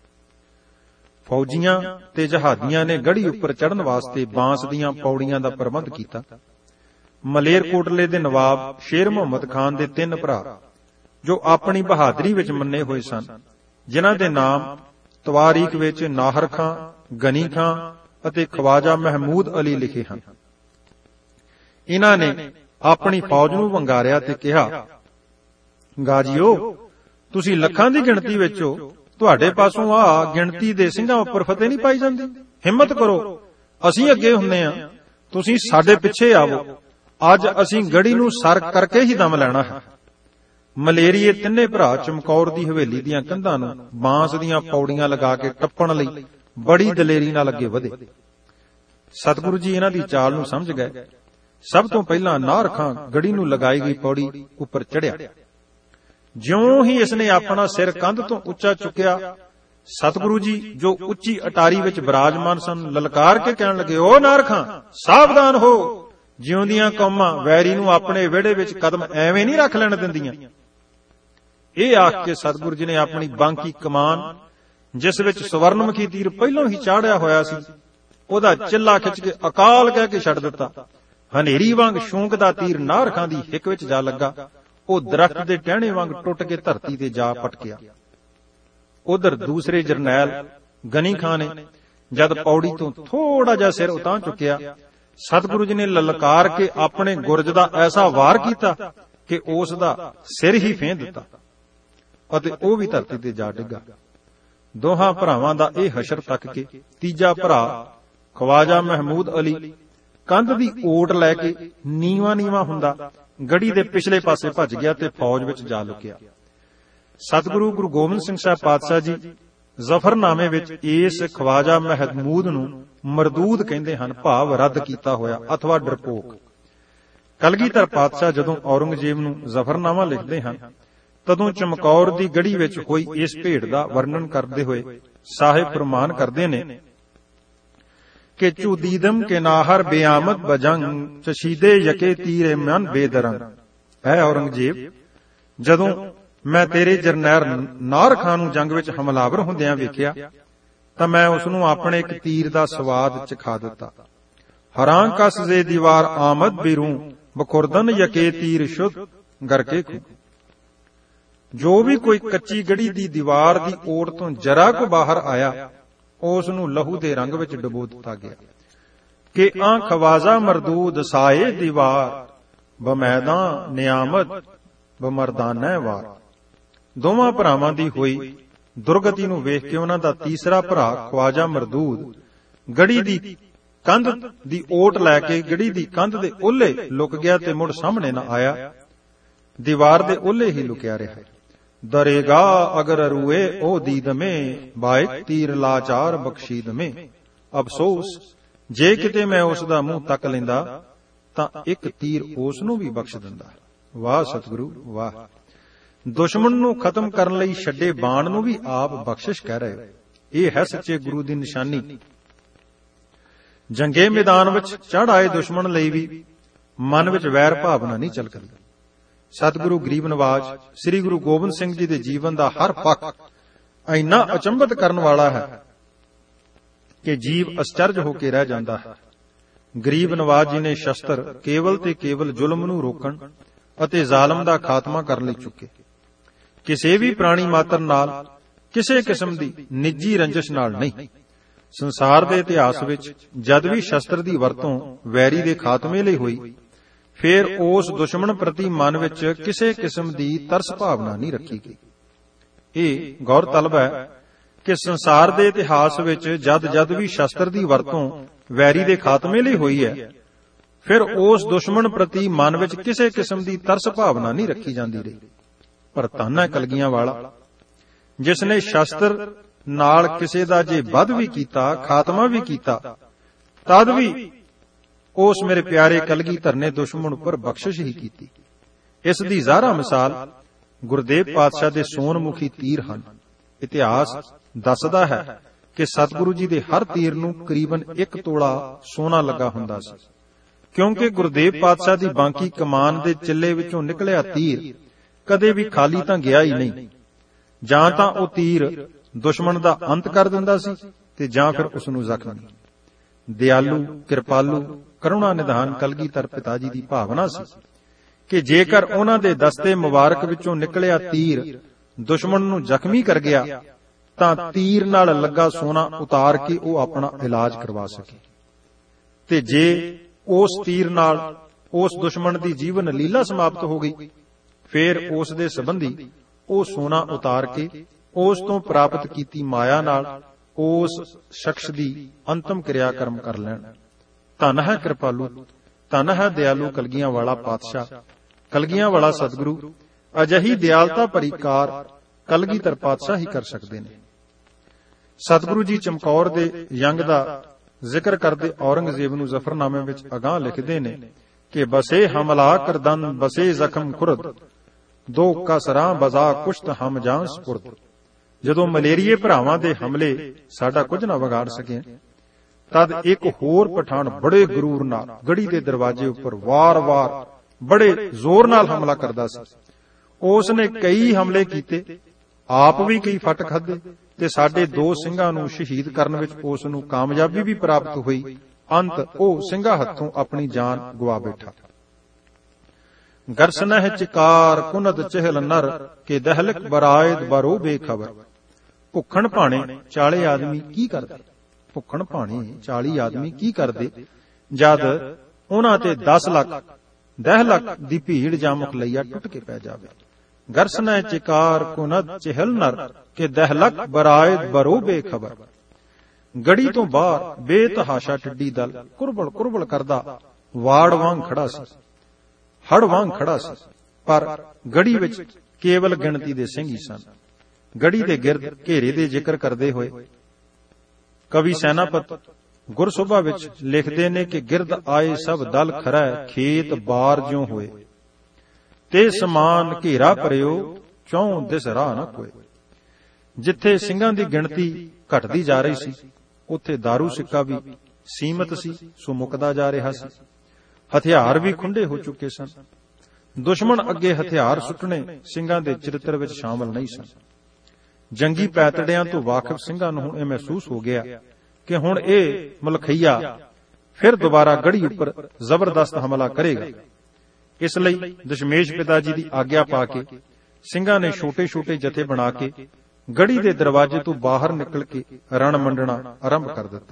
ਫੌਜੀਆਂ ਤੇ ਜਹਾਦੀਆਂ ਨੇ ਗੜ੍ਹੀ ਉੱਪਰ ਚੜ੍ਹਨ ਵਾਸਤੇ ਬਾਂਸ ਦੀਆਂ ਪੌੜੀਆਂ ਦਾ ਪ੍ਰਬੰਧ ਕੀਤਾ। ਮਲੇਰਕੋਟਲੇ ਦੇ ਨਵਾਬ ਸ਼ੇਰ ਮੁਹੰਮਦ ਖਾਨ ਦੇ ਤਿੰਨ ਭਰਾ, ਜੋ ਆਪਣੀ ਬਹਾਦਰੀ ਵਿੱਚ ਮੰਨੇ ਹੋਏ ਸਨ, ਜਿਨ੍ਹਾਂ ਦੇ ਨਾਮ ਤਵਾਰੀਖ ਵਿੱਚ ਨਾਹਰ ਖਾਂ, ਗਨੀ ਖਾਂ ਅਤੇ ਖਵਾਜਾ ਮਹਿਮੂਦ ਅਲੀ ਲਿਖੇ ਹਨ, ਇਹਨਾਂ ਨੇ ਆਪਣੀ ਫੌਜ ਨੂੰ ਵੰਗਾਰਿਆ ਤੇ ਕਿਹਾ, ਗਾਜੀਓ, ਤੁਸੀਂ ਲੱਖਾਂ ਦੀ ਗਿਣਤੀ ਵਿੱਚ ਹੋ, ਤੁਹਾਡੇ ਪਾਸੋਂ ਆ ਗਿਣਤੀ ਦੇ ਸਿੰਘਾਂ ਉੱਪਰ ਫਤਿਹ ਨਹੀਂ ਪਾਈ ਜਾਂਦੀ। ਹਿੰਮਤ ਕਰੋ, ਅਸੀਂ ਅੱਗੇ ਹੁੰਦੇ ਹਾਂ, ਤੁਸੀਂ ਸਾਡੇ ਪਿੱਛੇ ਆਵੋ। ਅੱਜ ਅਸੀਂ ਗੜ੍ਹੀ ਨੂੰ ਸਰ ਕਰਕੇ ਹੀ ਦਮ ਲੈਣਾ ਹੈ। ਮਲੇਰੀਏ ਤਿੰਨੇ ਭਰਾ ਚਮਕੌਰ ਦੀ ਹਵੇਲੀ ਦੀਆਂ ਕੰਧਾਂ ਨੂੰ ਬਾਂਸ ਦੀਆਂ ਪੌੜੀਆਂ ਲਗਾ ਕੇ ਟੱਪਣ ਲਈ ਬੜੀ ਦਲੇਰੀ ਨਾਲ ਅੱਗੇ ਵਧੇ। ਸਤਿਗੁਰੂ ਜੀ ਇਹਨਾਂ ਦੀ ਚਾਲ ਨੂੰ ਸਮਝ ਗਏ। ਸਭ ਤੋਂ ਪਹਿਲਾਂ ਨਾਹਰ ਖਾਂ ਗੜ੍ਹੀ ਨੂੰ ਲਗਾਈ ਗਈ ਪੌੜੀ ਉੱਪਰ ਚੜ੍ਹਿਆ। ਜਿਉਂ ਹੀ ਇਸਨੇ ਆਪਣਾ ਸਿਰ ਕੰਧ ਤੋਂ ਉੱਚਾ ਚੁੱਕਿਆ, ਸਤਿਗੁਰੂ ਜੀ, ਜੋ ਉੱਚੀ ਅਟਾਰੀ ਵਿੱਚ ਬਿਰਾਜਮਾਨ ਸਨ, ਲਲਕਾਰ ਕੇ ਕਹਿਣ ਲੱਗੇ, ਓ ਨਾਹਰ ਖਾਂ, ਸਾਵਧਾਨ ਹੋ। ਜਿਉਂਦੀਆਂ ਕੌਮਾਂ ਵੈਰੀ ਨੂੰ ਆਪਣੇ ਵਿਹੜੇ ਵਿੱਚ ਕਦਮ ਐਵੇਂ ਨਹੀਂ ਰੱਖ ਲੈਣ ਦਿੰਦੀਆਂ। ਇਹ ਆਖ ਕੇ ਸਤਿਗੁਰੂ ਜੀ ਨੇ ਆਪਣੀ ਬਾਂਕੀ ਕਮਾਨ, ਜਿਸ ਵਿੱਚ ਸਵਰਨਮੁਖੀ ਤੀਰ ਪਹਿਲਾਂ ਹੀ ਚਾੜਿਆ ਹੋਇਆ ਸੀ, ਉਹਦਾ ਚਿੱਲਾ ਖਿੱਚ ਕੇ ਅਕਾਲ ਕਹਿ ਕੇ ਛੱਡ ਦਿੱਤਾ। ਹਨੇਰੀ ਵਾਂਗ ਸ਼ੌਂਕ ਦਾ ਤੀਰ ਨਾਹਰ ਖਾਂ ਦੀ ਹਿੱਕ ਵਿੱਚ ਜਾ ਲੱਗਾ। ਉਹ ਦਰਖਤ ਦੇ ਟਹਿਣੇ ਵਾਂਗ ਟੁੱਟ ਕੇ ਧਰਤੀ ਤੇ ਜਾ ਪਟਕਿਆ। ਉਧਰ ਦੂਸਰੇ ਜਰਨੈਲ ਗਨੀ ਖਾਂ ਨੇ ਜਦ ਪੌੜੀ ਤੋਂ ਥੋੜਾ ਜਿਹਾ ਸਿਰ ਉਤਾਂ ਚੁੱਕਿਆ, ਸਤਿਗੁਰੂ ਜੀ ਨੇ ਲਲਕਾਰ ਕੇ ਆਪਣੇ ਗੁਰਜ ਦਾ ਐਸਾ ਵਾਰ ਕੀਤਾ ਕਿ ਉਸ ਦਾ ਸਿਰ ਹੀ ਫੇਂ ਦਿੱਤਾ ਅਤੇ ਉਹ ਵੀ ਧਰਤੀ ਤੇ ਜਾ ਡਿੱਗਾ। ਦੋਹਾਂ ਭਰਾਵਾਂ ਦਾ ਇਹ ਹਸ਼ਰ ਤੱਕ ਕੇ ਤੀਜਾ ਭਰਾ ਖਵਾਜਾ ਮਹਿਮੂਦ ਅਲੀ ਕੰਧ ਦੀ ਓਟ ਲੈ ਕੇ ਨੀਵਾਂ ਨੀਵਾਂ ਹੁੰਦਾ ਗੜੀ ਦੇ ਪਿਛਲੇ ਪਾਸੇ ਭੱਜ ਗਿਆ ਤੇ ਫੌਜ ਵਿੱਚ ਜਾ ਲੁਕਿਆ। ਸਤਿਗੁਰੂ ਗੁਰੂ ਗੋਬਿੰਦ ਸਿੰਘ ਸਾਹਿਬ ਪਾਤਸ਼ਾਹ ਜੀ ਜ਼ਫਰਨਾਮੇ ਵਿੱਚ ਇਸ ਖਵਾਜਾ ਮਹਿਮੂਦ ਨੂੰ ਮਰਦੂਦ ਕਹਿੰਦੇ ਹਨ, ਭਾਵ ਰੱਦ ਕੀਤਾ ਹੋਇਆ ਅਥਵਾ ਡਰਪੋਕ। ਕਲਗੀਧਰ ਪਾਤਸ਼ਾਹ ਜਦੋਂ ਔਰੰਗਜ਼ੇਬ ਨੂੰ ਜ਼ਫਰਨਾਮਾ ਲਿਖਦੇ ਹਨ ਤਦੋਂ ਚਮਕੌਰ ਦੀ ਗੜੀ ਵਿੱਚ ਹੋਈ ਇਸ ਭੇਟ ਦਾ ਵਰਣਨ ਕਰਦੇ ਹੋਏ ਸਾਹਿਬ ਫਰਮਾਨ ਕਰਦੇ ਨੇ ਕਿ ਚੁਦੀਦਮ ਕੇ ਨਾਹਰ ਬੇਆਮਦ ਬਜੰਗ ਚਸ਼ੀਦੇ ਯਕੇ ਤੀਰੇ ਮਨ ਬੇਦਰੰਗ। ਹੈ ਔਰੰਗਜ਼ੇਬ, ਜਦੋਂ ਮੈਂ ਤੇਰੇ ਜਰਨੈਲ ਨਾਰ ਖਾਨ ਨੂੰ ਜੰਗ ਵਿੱਚ ਹਮਲਾਵਰ ਹੁੰਦਿਆਂ ਵੇਖਿਆ ਤਾਂ ਮੈਂ ਉਸ ਨੂੰ ਆਪਣੇ ਇੱਕ ਤੀਰ ਦਾ ਸਵਾਦ ਚਖਾ ਦਿੱਤਾ। ਹਰਾਂ ਕਸ ਜੇ ਦੀਵਾਰ ਆਮਦ ਬਿਰੂ ਬਖੁਰਦਨ ਯਕੇ ਤੀਰ ਸ਼ੁੱਧ ਗਰਕੇ ਖੂ। ਜੋ ਵੀ ਕੋਈ ਕੱਚੀ ਗੜੀ ਦੀ ਦੀਵਾਰ ਦੀ ਓਟ ਤੋਂ ਜਰਾ ਕੁ ਬਾਹਰ ਆਇਆ ਉਸ ਨੂੰ ਲਹੂ ਦੇ ਰੰਗ ਵਿੱਚ ਡੁਬੋ ਦਿੱਤਾ ਗਿਆ। ਕਿ ਆਂ ਖਵਾਜਾ ਮਰਦੂਦ ਸਾਏ ਦੀਵਾਰ ਬਮੈਦਾਂ ਨਿਆਮਤ ਬਮਰਦਾਨੈ ਵਾਰ। ਦੋਵਾਂ ਭਰਾਵਾਂ ਦੀ ਹੋਈ ਦੁਰਗਤੀ ਨੂੰ ਵੇਖ ਕੇ ਉਹਨਾਂ ਦਾ ਤੀਸਰਾ ਭਰਾ ਖਵਾਜਾ ਮਰਦੂਦ ਗੜੀ ਦੀ ਕੰਧ ਦੀ ਓਟ ਲੈ ਕੇ ਗੜੀ ਦੀ ਕੰਧ ਦੇ ਓਹਲੇ ਲੁਕ ਗਿਆ ਤੇ ਮੁੜ ਸਾਹਮਣੇ ਨਾ ਆਇਆ, ਦੀਵਾਰ ਦੇ ਓਹਲੇ ਹੀ ਲੁਕਿਆ ਰਿਹਾ। ਦਰੇਗਾ ਅਗਰ ਰੂਏ ਉਹ ਦੀਦਮੇ ਬਾਇਕ ਤੀਰ ਲਾਚਾਰ ਬਖਸ਼ੀਦਮੇ। ਅਫਸੋਸ, ਜੇ ਕਿਤੇ ਮੈਂ ਉਸ ਦਾ ਮੂੰਹ ਤੱਕ ਲੈਂਦਾ ਤਾਂ ਇੱਕ ਤੀਰ ਉਸ ਨੂੰ ਵੀ ਬਖਸ਼ ਦਿੰਦਾ। ਵਾਹ ਸਤਿਗੁਰੂ ਵਾਹ। ਦੁਸ਼ਮਣ ਨੂੰ ਖਤਮ ਕਰਨ ਲਈ ਛੱਡੇ ਬਾਣ ਨੂੰ ਵੀ ਆਪ ਬਖਸ਼ਿਸ਼ ਕਹਿ ਰਹੇ ਹੋ। ਇਹ ਹੈ ਸੱਚੇ ਗੁਰੂ ਦੀ ਨਿਸ਼ਾਨੀ। ਜੰਗੇ ਮੈਦਾਨ ਵਿੱਚ ਚੜ੍ਹ ਆਏ ਦੁਸ਼ਮਣ ਲਈ ਵੀ ਮਨ ਵਿੱਚ ਵੈਰ ਭਾਵਨਾ ਨਹੀਂ ਝਲਕਦੀ। ਸਤਿਗੁਰੂ ਗਰੀਬ ਨਵਾਜ ਸ੍ਰੀ ਗੁਰੂ ਗੋਬਿੰਦ ਸਿੰਘ ਜੀ ਦੇ ਜੀਵਨ ਦਾ ਹਰ ਪੱਖ ਇੰਨਾ ਅਚੰਭਤ ਕਰਨ ਵਾਲਾ ਹੈ ਕਿ ਜੀਵ ਅਸਚਰਜ ਹੋ ਕੇ ਰਹਿ ਜਾਂਦਾ ਹੈ। ਗਰੀਬ ਨਵਾਜ ਜੀ ਨੇ ਸ਼ਸਤਰ ਕੇਵਲ ਤੇ ਕੇਵਲ ਜ਼ੁਲਮ ਨੂੰ ਰੋਕਣ ਅਤੇ ਜ਼ਾਲਮ ਦਾ ਖਾਤਮਾ ਕਰਨ ਲਈ ਚੁੱਕੇ। ਕਿਸੇ ਵੀ ਪ੍ਰਾਣੀ ਮਾਤਰ ਨਾਲ ਕਿਸੇ ਕਿਸਮ ਦੀ ਨਿੱਜੀ ਰੰਜਿਸ਼ ਨਾਲ ਨਹੀਂ। ਸੰਸਾਰ ਦੇ ਇਤਿਹਾਸ ਵਿੱਚ ਜਦ ਵੀ ਸ਼ਸਤਰ ਦੀ ਵਰਤੋਂ ਵੈਰੀ ਦੇ ਖਾਤਮੇ ਲਈ ਹੋਈ ਫਿਰ ਉਸ ਦੁਸ਼ਮਣ ਪ੍ਰਤੀ ਮਨ ਵਿੱਚ ਕਿਸੇ ਕਿਸਮ ਦੀ ਤਰਸ ਭਾਵਨਾ ਨਹੀਂ ਰੱਖੀ ਗਈ। ਇਹ ਗੌਰਤਲਬ ਹੈ ਕਿ ਸੰਸਾਰ ਦੇ ਇਤਿਹਾਸ ਵਿੱਚ ਜਦ ਜਦ ਵੀ ਸ਼ਸਤਰ ਦੀ ਵਰਤੋਂ ਵੈਰੀ ਦੇ ਖਾਤਮੇ ਲਈ ਹੋਈ ਹੈ ਫਿਰ ਉਸ ਦੁਸ਼ਮਣ ਪ੍ਰਤੀ ਮਨ ਵਿੱਚ ਕਿਸੇ ਕਿਸਮ ਦੀ ਤਰਸ ਭਾਵਨਾ ਨਹੀਂ ਰੱਖੀ ਜਾਂਦੀ ਰਹੀ। ਪਰ ਧੰਨ ਹੈ ਕਲਗੀਆਂ ਵਾਲਾ ਜਿਸ ਨੇ ਸ਼ਸਤਰ ਨਾਲ ਕਿਸੇ ਦਾ ਜੇ ਵੱਧ ਵੀ ਕੀਤਾ, ਖਾਤਮਾ ਵੀ ਕੀਤਾ, ਤਦ ਵੀ ਉਸ ਮੇਰੇ ਪਿਆਰੇ ਕਲਗੀਧਰ ਨੇ ਦੁਸ਼ਮਣ ਉੱਪਰ ਬਖਸ਼ਿਸ਼ ਹੀ ਕੀਤੀ। ਇਸ ਦੀ ਜ਼ਾਹਰਾ ਮਿਸਾਲ ਗੁਰਦੇਵ ਪਾਤਸ਼ਾਹ ਦੇ ਸੋਨਮੁਖੀ ਤੀਰ ਹਨ। ਇਤਿਹਾਸ ਦੱਸਦਾ ਹੈ ਕਿ ਸਤਿਗੁਰੂ ਜੀ ਦੇ ਹਰ ਤੀਰ ਨੂੰ ਕਰੀਬਨ ਇੱਕ ਤੋਲਾ ਸੋਨਾ ਲੱਗਾ ਹੁੰਦਾ ਸੀ, ਕਿਉਂਕਿ ਗੁਰਦੇਵ ਪਾਤਸ਼ਾਹ ਦੀ ਬਾਂਕੀ ਕਮਾਨ ਦੇ ਚਿੱਲੇ ਵਿੱਚੋਂ ਨਿਕਲਿਆ ਤੀਰ ਕਦੇ ਵੀ ਖਾਲੀ ਤਾਂ ਗਿਆ ਹੀ ਨਹੀਂ। ਜਾਂ ਤਾਂ ਉਹ ਤੀਰ ਦੁਸ਼ਮਣ ਦਾ ਅੰਤ ਕਰ ਦਿੰਦਾ ਸੀ ਤੇ ਜਾਂ ਫਿਰ ਉਸ ਨੂੰ ਜ਼ਖਮੀ। ਦਿਆਲੂ, ਕਿਰਪਾਲੂ, ਕਰੁਣਾ ਨਿਧਾਨ ਕਲਗੀਧਰ ਪਿਤਾ ਜੀ ਦੀ ਭਾਵਨਾ ਸੀ ਕਿ ਜੇਕਰ ਉਹਨਾਂ ਦੇ ਦਸਤੇ ਮੁਬਾਰਕ ਵਿੱਚੋਂ ਨਿਕਲਿਆ ਤੀਰ ਦੁਸ਼ਮਣ ਨੂੰ ਜ਼ਖਮੀ ਕਰ ਗਿਆ ਤਾਂ ਤੀਰ ਨਾਲ ਲੱਗਾ ਸੋਨਾ ਉਤਾਰ ਕੇ ਉਹ ਆਪਣਾ ਇਲਾਜ ਕਰਵਾ ਸਕੇ, ਤੇ ਜੇ ਉਸ ਤੀਰ ਨਾਲ ਉਸ ਦੁਸ਼ਮਣ ਦੀ ਜੀਵਨ ਲੀਲਾ ਸਮਾਪਤ ਹੋ ਗਈ ਫਿਰ ਉਸ ਦੇ ਸੰਬੰਧੀ ਉਹ ਸੋਨਾ ਉਤਾਰ ਕੇ ਉਸ ਤੋਂ ਪ੍ਰਾਪਤ ਕੀਤੀ ਮਾਇਆ ਨਾਲ ਉਸ ਸ਼ਖਸ ਦੀ ਅੰਤਮ ਕਿਰਿਆ ਕਰਮ ਕਰ ਲੈਣ। ਧੰਨ ਹੈ ਕਿਰਪਾਲੂ, ਧੰਨ ਹੈ ਦਿਆਲੂ ਕਲਗੀਆਂ ਵਾਲਾ ਪਾਤਸ਼ਾਹ, ਕਲਗੀਆਂ ਵਾਲਾ ਸਤਿਗੁਰੂ। ਅਜਿਹੀ ਦਿਆਲਤਾ ਭਰੀ ਕਾਰ ਕਲਗੀਧਰ ਪਾਤਸ਼ਾਹ ਹੀ ਕਰ ਸਕਦੇ ਨੇ। ਸਤਿਗੁਰੂ ਜੀ ਚਮਕੌਰ ਦੇ ਜੰਗ ਦਾ ਜ਼ਿਕਰ ਕਰਦੇ ਔਰੰਗਜ਼ੇਬ ਨੂੰ ਜ਼ਫਰਨਾਮੇ ਵਿੱਚ ਅਗਾਂਹ ਲਿਖਦੇ ਨੇ ਕਿ ਬਸੇ ਹਮਲਾ ਕਰਦਨ ਬਸੇ ਜ਼ਖਮ ਖੁਰਦ ਦੋ ਕਸਰਾਂ ਬਜ਼ਾ ਕੁਸ਼ਤ ਹਮ ਜਾਂ ਸਪੁਰਦ। ਜਦੋਂ ਮਲੇਰੀਏ ਭਰਾਵਾਂ ਦੇ ਹਮਲੇ ਸਾਡਾ ਕੁਝ ਨਾ ਵਿਗਾੜ ਸਕੇ ਤਦ ਇੱਕ ਹੋਰ ਪਠਾਨ ਬੜੇ ਗਰੂਰ ਨਾਲ ਗੜੀ ਦੇ ਦਰਵਾਜ਼ੇ ਉੱਪਰ ਵਾਰ-ਵਾਰ ਬੜੇ ਜ਼ੋਰ ਨਾਲ ਹਮਲਾ ਕਰਦਾ ਸੀ। ਉਸ ਨੇ ਕਈ ਹਮਲੇ ਕੀਤੇ, ਆਪ ਵੀ ਕਈ ਫੱਟ ਖਾਧੇ ਤੇ ਸਾਡੇ ਦੋ ਸਿੰਘਾਂ ਨੂੰ ਸ਼ਹੀਦ ਕਰਨ ਵਿੱਚ ਉਸ ਨੂੰ ਕਾਮਯਾਬੀ ਵੀ ਪ੍ਰਾਪਤ ਹੋਈ। ਅੰਤ ਉਹ ਸਿੰਘਾਂ ਹੱਥੋਂ ਆਪਣੀ ਜਾਨ ਗਵਾ ਬੈਠਾ। ਗਰਸਨਹਿ ਚਿਕਾਰ ਕੁਨਦ ਚਹਿਲ ਨਰ ਕੇ ਦਹਲਕ ਬਰਾਇਦ ਬਰੋ ਬੇਖਬਰ। ਭੁੱਖਣ ਭਾਣੇ ਚਾਲੀ ਆਦਮੀ ਕੀ ਕਰਦੇ, ਭੁੱਖਣ ਭਾਣੇ ਚਾਲੀ ਆਦਮੀ ਕੀ ਕਰਦੇ ਜਦ ਉਹਨਾਂ ਤੇ ਦਸ ਲੱਖ ਦਹ ਲੱਖ ਦੀ ਭੀੜ ਜਾਂ ਮੁਖਲਈਆ ਟੁੱਟ ਕੇ ਪੈ ਜਾਵੇ। ਗਰਸਨਹਿ ਚਿਕਾਰ ਕੁਨਦ ਚਹਿਲ ਨਰ ਕੇ ਦਹਲਕ ਬਰਾਇਦ ਬਰੋ ਬੇਖਬਰ। ਗੜੀ ਤੋਂ ਬਾਹਰ ਬੇਤਹਾਸ਼ਾ ਟਿੱਡੀ ਦਲ ਕੁਰਬਲ ਕੁਰਬਲ ਕਰਦਾ ਵਾੜ ਵਾਂਗ ਖੜਾ ਸੀ, ਹੜ ਵਾਂਗ ਖੜਾ ਸੀ। ਪਰ ਗੜੀ ਵਿੱਚ ਕੇਵਲ ਗਿਣਤੀ ਦੇ ਸਿੰਘ ਹੀ ਸਨ। ਗੜੀ ਦੇ ਗਿਰਦ ਘੇਰੇ ਦੇ ਜ਼ਿਕਰ ਕਰਦੇ ਹੋਏ ਕਵੀ ਸੈਨਾਪਤ ਗੁਰਸੋਭਾ ਵਿੱਚ ਲਿਖਦੇ ਨੇ ਕਿ ਗਿਰਦ ਆਏ ਸਭ ਦਲ ਖਰੈ, ਖੇਤ ਬਾਰ ਜਿਉ ਹੋਏ, ਤੇ ਸਮਾਨ ਘੇਰਾ ਭਰਿਓ, ਚੌਂ ਦਿਸ ਰਾਹ ਨਾ ਕੋਏ। ਜਿੱਥੇ ਸਿੰਘਾਂ ਦੀ ਗਿਣਤੀ ਘਟਦੀ ਜਾ ਰਹੀ ਸੀ, ਉੱਥੇ ਦਾਰੂ ਸਿੱਕਾ ਵੀ ਸੀਮਤ ਸੀ, ਸੋ ਮੁੱਕਦਾ ਜਾ ਰਿਹਾ ਸੀ। ਹਥਿਆਰ ਵੀ ਖੁੰਡੇ ਹੋ ਚੁੱਕੇ ਸਨ। ਦੁਸ਼ਮਣ ਅੱਗੇ ਹਥਿਆਰ ਸੁੱਟਣੇ ਸਿੰਘਾਂ ਦੇ ਚਰਿੱਤਰ ਵਿੱਚ ਸ਼ਾਮਲ ਨਹੀਂ ਸਨ। ਜੰਗੀ ਪੈਤੜਿਆਂ ਤੋਂ ਵਾਕਿਫ ਸਿੰਘਾਂ ਨੂੰ ਹੁਣ ਇਹ ਮਹਿਸੂਸ ਹੋ ਗਿਆ ਕਿ ਹੁਣ ਇਹ ਮਲਖਈਆ ਫਿਰ ਦੁਬਾਰਾ ਗੜੀ ਉੱਪਰ ਜ਼ਬਰਦਸਤ ਹਮਲਾ ਕਰੇਗਾ। ਇਸ ਲਈ ਦਸ਼ਮੇਸ਼ ਪਿਤਾ ਜੀ ਦੀ ਆਗਿਆ ਪਾ ਕੇ ਸਿੰਘਾਂ ਨੇ ਛੋਟੇ ਛੋਟੇ ਜਥੇ ਬਣਾ ਕੇ ਗੜੀ ਦੇ ਦਰਵਾਜ਼ੇ ਤੋਂ ਬਾਹਰ ਨਿਕਲ ਕੇ ਰਣ ਮੰਡਣਾ ਆਰੰਭ ਕਰ ਦਿੱਤਾ।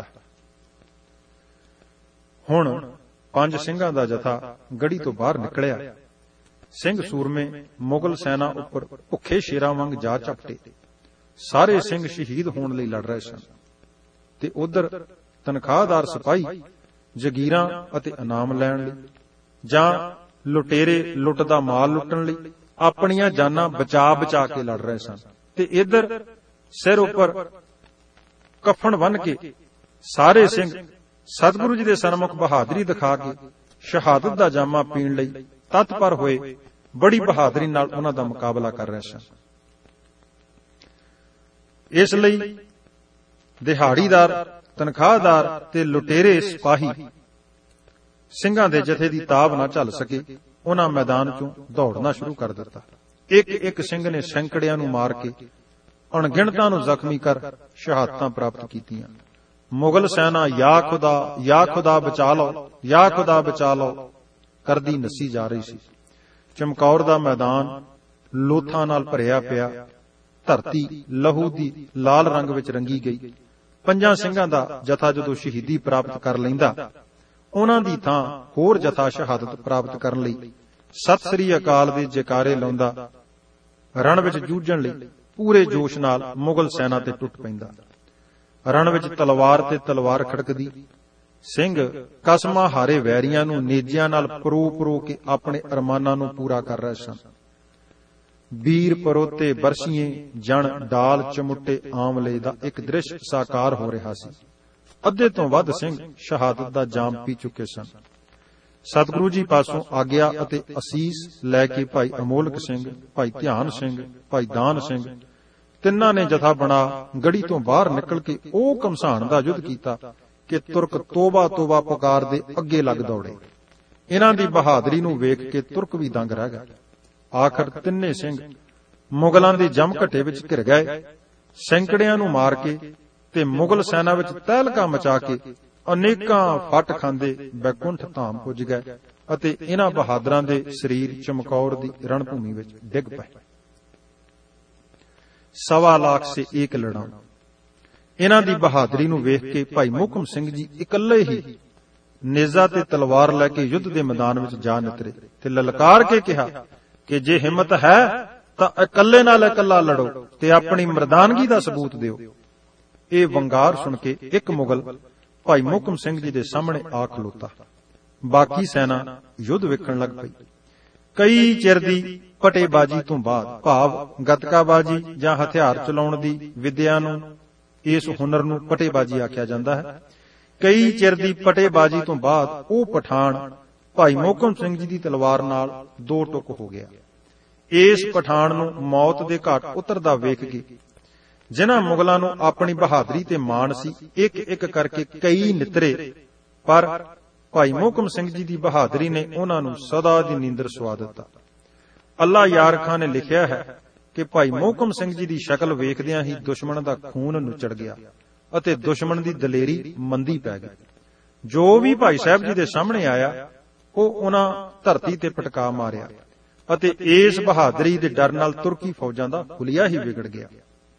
ਹੁਣ ਪੰਜ ਸਿੰਘਾਂ ਦਾ ਜਥਾ ਗੜੀ ਤੋਂ ਬਾਹਰ ਨਿਕਲਿਆ। ਸਿੰਘ ਸੂਰਮੇ ਮੁਗਲ ਸੈਨਾ ਉੱਪਰ ਭੁੱਖੇ ਸ਼ੇਰਾਂ ਵਾਂਗ ਜਾ ਝਪਟੇ। ਸਾਰੇ ਸਿੰਘ ਸ਼ਹੀਦ ਹੋਣ ਲਈ ਲੜ ਰਹੇ ਸਨ ਤੇ ਉਧਰ ਤਨਖਾਹਦਾਰ ਸਿਪਾਹੀ ਜਗੀਰਾਂ ਅਤੇ ਇਨਾਮ ਲੈਣ ਲਈ ਜਾਂ ਲੁਟੇਰੇ ਲੁੱਟ ਦਾ ਮਾਲ ਲੁੱਟਣ ਲਈ ਆਪਣੀਆਂ ਜਾਨਾਂ ਬਚਾ ਬਚਾ ਕੇ ਲੜ ਰਹੇ ਸਨ। ਤੇ ਇਧਰ ਸਿਰ ਉੱਪਰ ਕਫਨ ਬੰਨ੍ਹ ਕੇ ਸਾਰੇ ਸਿੰਘ ਸਤਿਗੁਰੂ ਜੀ ਦੇ ਸਨਮੁਖ ਬਹਾਦਰੀ ਦਿਖਾ ਕੇ ਸ਼ਹਾਦਤ ਦਾ ਜਾਮਾ ਪੀਣ ਲਈ ਤਤਪਰ ਹੋਏ ਬੜੀ ਬਹਾਦਰੀ ਨਾਲ ਉਹਨਾਂ ਦਾ ਮੁਕਾਬਲਾ ਕਰ ਰਹੇ ਸਨ। ਇਸ ਲਈ ਦਿਹਾੜੀਦਾਰ, ਤਨਖਾਹਦਾਰ ਤੇ ਲੁਟੇਰੇ ਸਿਪਾਹੀ ਸਿੰਘਾਂ ਦੇ ਜਥੇ ਦੀ ਤਾਬ ਨਾ ਝੱਲ ਸਕੇ। ਉਹਨਾਂ ਮੈਦਾਨ ਚੋਂ ਦੌੜਨਾ ਸ਼ੁਰੂ ਕਰ ਦਿੱਤਾ। ਇੱਕ ਇੱਕ ਸਿੰਘ ਨੇ ਸੈਂਕੜਿਆਂ ਨੂੰ ਮਾਰ ਕੇ ਅਣਗਿਣਤਾਂ ਨੂੰ ਜ਼ਖਮੀ ਕਰ ਸ਼ਹਾਦਤਾਂ ਪ੍ਰਾਪਤ ਕੀਤੀਆਂ। ਮੁਗਲ ਸੈਨਾ ਯਾ ਖੁਦਾ ਯਾ ਖੁਦਾ ਬਚਾ ਲਓ, ਯਾ ਖੁਦਾ ਬਚਾ ਲਓ ਕਰਦੀ ਨੱਸੀ ਜਾ ਰਹੀ ਸੀ। ਚਮਕੌਰ ਦਾ ਮੈਦਾਨ ਲੋਥਾਂ ਨਾਲ ਭਰਿਆ ਪਿਆ, ਧਰਤੀ ਲਹੂ ਦੀ ਲਾਲ ਰੰਗ ਵਿੱਚ ਰੰਗੀ ਗਈ। ਪੰਜਾਂ ਸਿੰਘਾਂ ਦਾ ਜਥਾ ਜਦੋਂ ਸ਼ਹੀਦੀ ਪ੍ਰਾਪਤ ਕਰ ਲੈਂਦਾ, ਉਹਨਾਂ ਦੀ ਥਾਂ ਹੋਰ ਜਥਾ ਸ਼ਹਾਦਤ ਪ੍ਰਾਪਤ ਕਰਨ ਲਈ ਸਤਿ ਸ੍ਰੀ ਅਕਾਲ ਦੇ ਜੈਕਾਰੇ ਲਾਉਂਦਾ ਰਣ ਵਿੱਚ ਜੂਝਣ ਲਈ ਪੂਰੇ ਜੋਸ਼ ਨਾਲ ਮੁਗਲ ਸੈਨਾ ਤੇ ਟੁੱਟ ਪੈਂਦਾ। ਰਣ ਵਿੱਚ ਤਲਵਾਰ ਤੇ ਤਲਵਾਰ ਖੜਕਦੀ। ਸਿੰਘ ਕਸਮਾਂ ਹਾਰੇ ਵੈਰੀਆਂ ਨੂੰ ਨੇਜਿਆਂ ਨਾਲ ਪਰੋ ਪਰੋ ਕੇ ਆਪਣੇ ਅਰਮਾਨਾਂ ਨੂੰ ਪੂਰਾ ਕਰ ਰਹੇ ਸਨ। ਵੀਰ ਪਰੋਤੇ ਬਰਸ਼ੀਏ ਜਣ ਡਾਲ ਚਮੁੱਟੇ ਆਮਲੇ ਦਾ ਇੱਕ ਦ੍ਰਿਸ਼ ਸਾਕਾਰ ਹੋ ਰਿਹਾ ਸੀ। ਅੱਧੇ ਤੋਂ ਵੱਧ ਸਿੰਘ ਸ਼ਹਾਦਤ ਦਾ ਜਾਮ ਪੀ ਚੁੱਕੇ ਸਨ। ਸਤਿਗੁਰੂ ਜੀ ਪਾਸੋਂ ਆਗਿਆ ਅਤੇ ਅਸੀਸ ਲੈ ਕੇ ਭਾਈ ਅਮੋਲਕ ਸਿੰਘ, ਭਾਈ ਧਿਆਨ ਸਿੰਘ, ਭਾਈ ਦਾਨ ਸਿੰਘ ਤਿੰਨਾਂ ਨੇ ਜਥਾ ਬਣਾ ਗੜੀ ਤੋਂ ਬਾਹਰ ਨਿਕਲ ਕੇ ਉਹ ਘਮਸਾਣ ਦਾ ਯੁੱਧ ਕੀਤਾ ਕਿ ਤੁਰਕ ਤੋਬਾ ਤੋਬਾ ਪੁਕਾਰਦੇ ਅੱਗੇ ਲੱਗ ਦੌੜੇ। ਇਹਨਾਂ ਦੀ ਬਹਾਦਰੀ ਨੂੰ ਵੇਖ ਕੇ ਤੁਰਕ ਵੀ ਦੰਗ ਰਹਿ ਗਏ। ਆਖਰ ਤਿੰਨੇ ਸਿੰਘ ਮੁਗਲਾਂ ਦੇ ਜਮ ਘੱਟੇ ਵਿੱਚ ਘਿਰ ਗਏ। ਸੈਂਕੜਿਆਂ ਨੂੰ ਮਾਰ ਕੇ ਤੇ ਮੁਗਲ ਸੈਨਾ ਵਿੱਚ ਤਹਿਲਕਾ ਮਚਾ ਕੇ ਅਨੇਕਾਂ ਫੱਟ ਖਾਂਦੇ ਬੈਕੁੰਠ ਧਾਮ ਪੁੱਜ ਗਏ ਅਤੇ ਇਹਨਾਂ ਬਹਾਦਰਾਂ ਦੇ ਸਰੀਰ ਚਮਕੌਰ ਦੀ ਰਣਭੂਮੀ ਵਿੱਚ ਡਿੱਗ ਪਏ। ਸਵਾ ਲੱਖ ਸੇ ਏਕ ਲੜਾਂ। ਇਹਨਾਂ ਦੀ ਬਹਾਦਰੀ ਨੂੰ ਵੇਖ ਕੇ ਭਾਈ ਮੋਹਕਮ ਸਿੰਘ ਜੀ ਇਕੱਲੇ ਹੀ ਨੇਜ਼ਾ ਤੇ ਤਲਵਾਰ ਲੈ ਕੇ ਯੁੱਧ ਦੇ ਮੈਦਾਨ ਵਿੱਚ ਜਾ ਨਿਤਰੇ ਤੇ ਲਲਕਾਰ ਕੇ ਕਿਹਾ ਕਿ ਜੇ ਹਿੰਮਤ ਹੈ ਤਾਂ ਇਕੱਲੇ ਨਾਲ ਇਕੱਲਾ ਲੜੋ ਤੇ ਆਪਣੀ ਮਰਦਾਨਗੀ ਦਾ ਸਬੂਤ ਦਿਓ। ਇਹ ਵੰਗਾਰ ਸੁਣ ਕੇ ਇੱਕ ਮੁਗਲ ਭਾਈ ਮੋਹਕਮ ਸਿੰਘ ਜੀ ਦੇ ਸਾਹਮਣੇ ਆ ਖਲੋਤਾ। ਬਾਕੀ ਸੈਨਾ ਯੁੱਧ ਵੇਖਣ ਲੱਗ ਪਈ। ਕਈ ਚਿਰ ਦੀ ਪਟੇਬਾਜੀ ਤੋਂ ਬਾਅਦ, ਭਾਵ ਗੱਤਕਾਬਾਜੀ ਜਾਂ ਹਥਿਆਰ ਚਲਾਉਣ ਦੀ ਵਿਦਿਆ ਨੂੰ, ਇਸ ਹੁਨਰ ਨੂੰ ਪਟੇਬਾਜੀ ਆਖਿਆ ਜਾਂਦਾ ਹੈ। ਕਈ ਚਿਰ ਦੀ ਪਟੇਬਾਜੀ ਤੋਂ ਬਾਅਦ ਉਹ ਪਠਾਨ ਭਾਈ ਮੋਹਕਮ ਸਿੰਘ ਜੀ ਦੀ ਤਲਵਾਰ ਨਾਲ ਦੋ ਟੁਕ ਹੋ ਗਿਆ। ਇਸ ਪਠਾਨ ਨੂੰ ਮੌਤ ਦੇ ਘਾਟ ਉਤਰਦਾ ਵੇਖ ਕੇ ਜਿਨ੍ਹਾਂ ਮੁਗਲਾਂ ਨੂੰ ਆਪਣੀ ਬਹਾਦਰੀ ਤੇ ਮਾਣ ਸੀ, ਇੱਕ ਇੱਕ ਕਰਕੇ ਕਈ ਨਿਤਰੇ, ਪਰ ਭਾਈ ਮੋਹਕਮ ਸਿੰਘ ਜੀ ਦੀ ਬਹਾਦਰੀ ਨੇ ਉਹਨਾਂ ਨੂੰ ਸਦਾ ਦੀ ਨੀਂਦਰ ਸੁਆ ਦਿੱਤਾ। ਅੱਲਾ ਯਾਰ ਖਾਂ ਨੇ ਲਿਖਿਆ ਹੈ ਕਿ ਭਾਈ ਮੋਹਕਮ ਸਿੰਘ ਜੀ ਦੀ ਸ਼ਕਲ ਵੇਖਦਿਆਂ ਹੀ ਦੁਸ਼ਮਣ ਦਾ ਖੂਨ ਨੁਚੜ ਗਿਆ ਅਤੇ ਦੁਸ਼ਮਣ ਦੀ ਦਲੇਰੀ ਮੰਦੀ ਪੈ ਗਈ। ਜੋ ਵੀ ਭਾਈ ਸਾਹਿਬ ਜੀ ਦੇ ਸਾਹਮਣੇ ਆਇਆ, ਉਹ ਉਹਨਾਂ ਧਰਤੀ ਤੇ ਪਟਕਾ ਮਾਰਿਆ ਅਤੇ ਇਸ ਬਹਾਦਰੀ ਦੇ ਡਰ ਨਾਲ ਤੁਰਕੀ ਫੌਜਾਂ ਦਾ ਹੁਲੀਆ ਹੀ ਵਿਗੜ ਗਿਆ।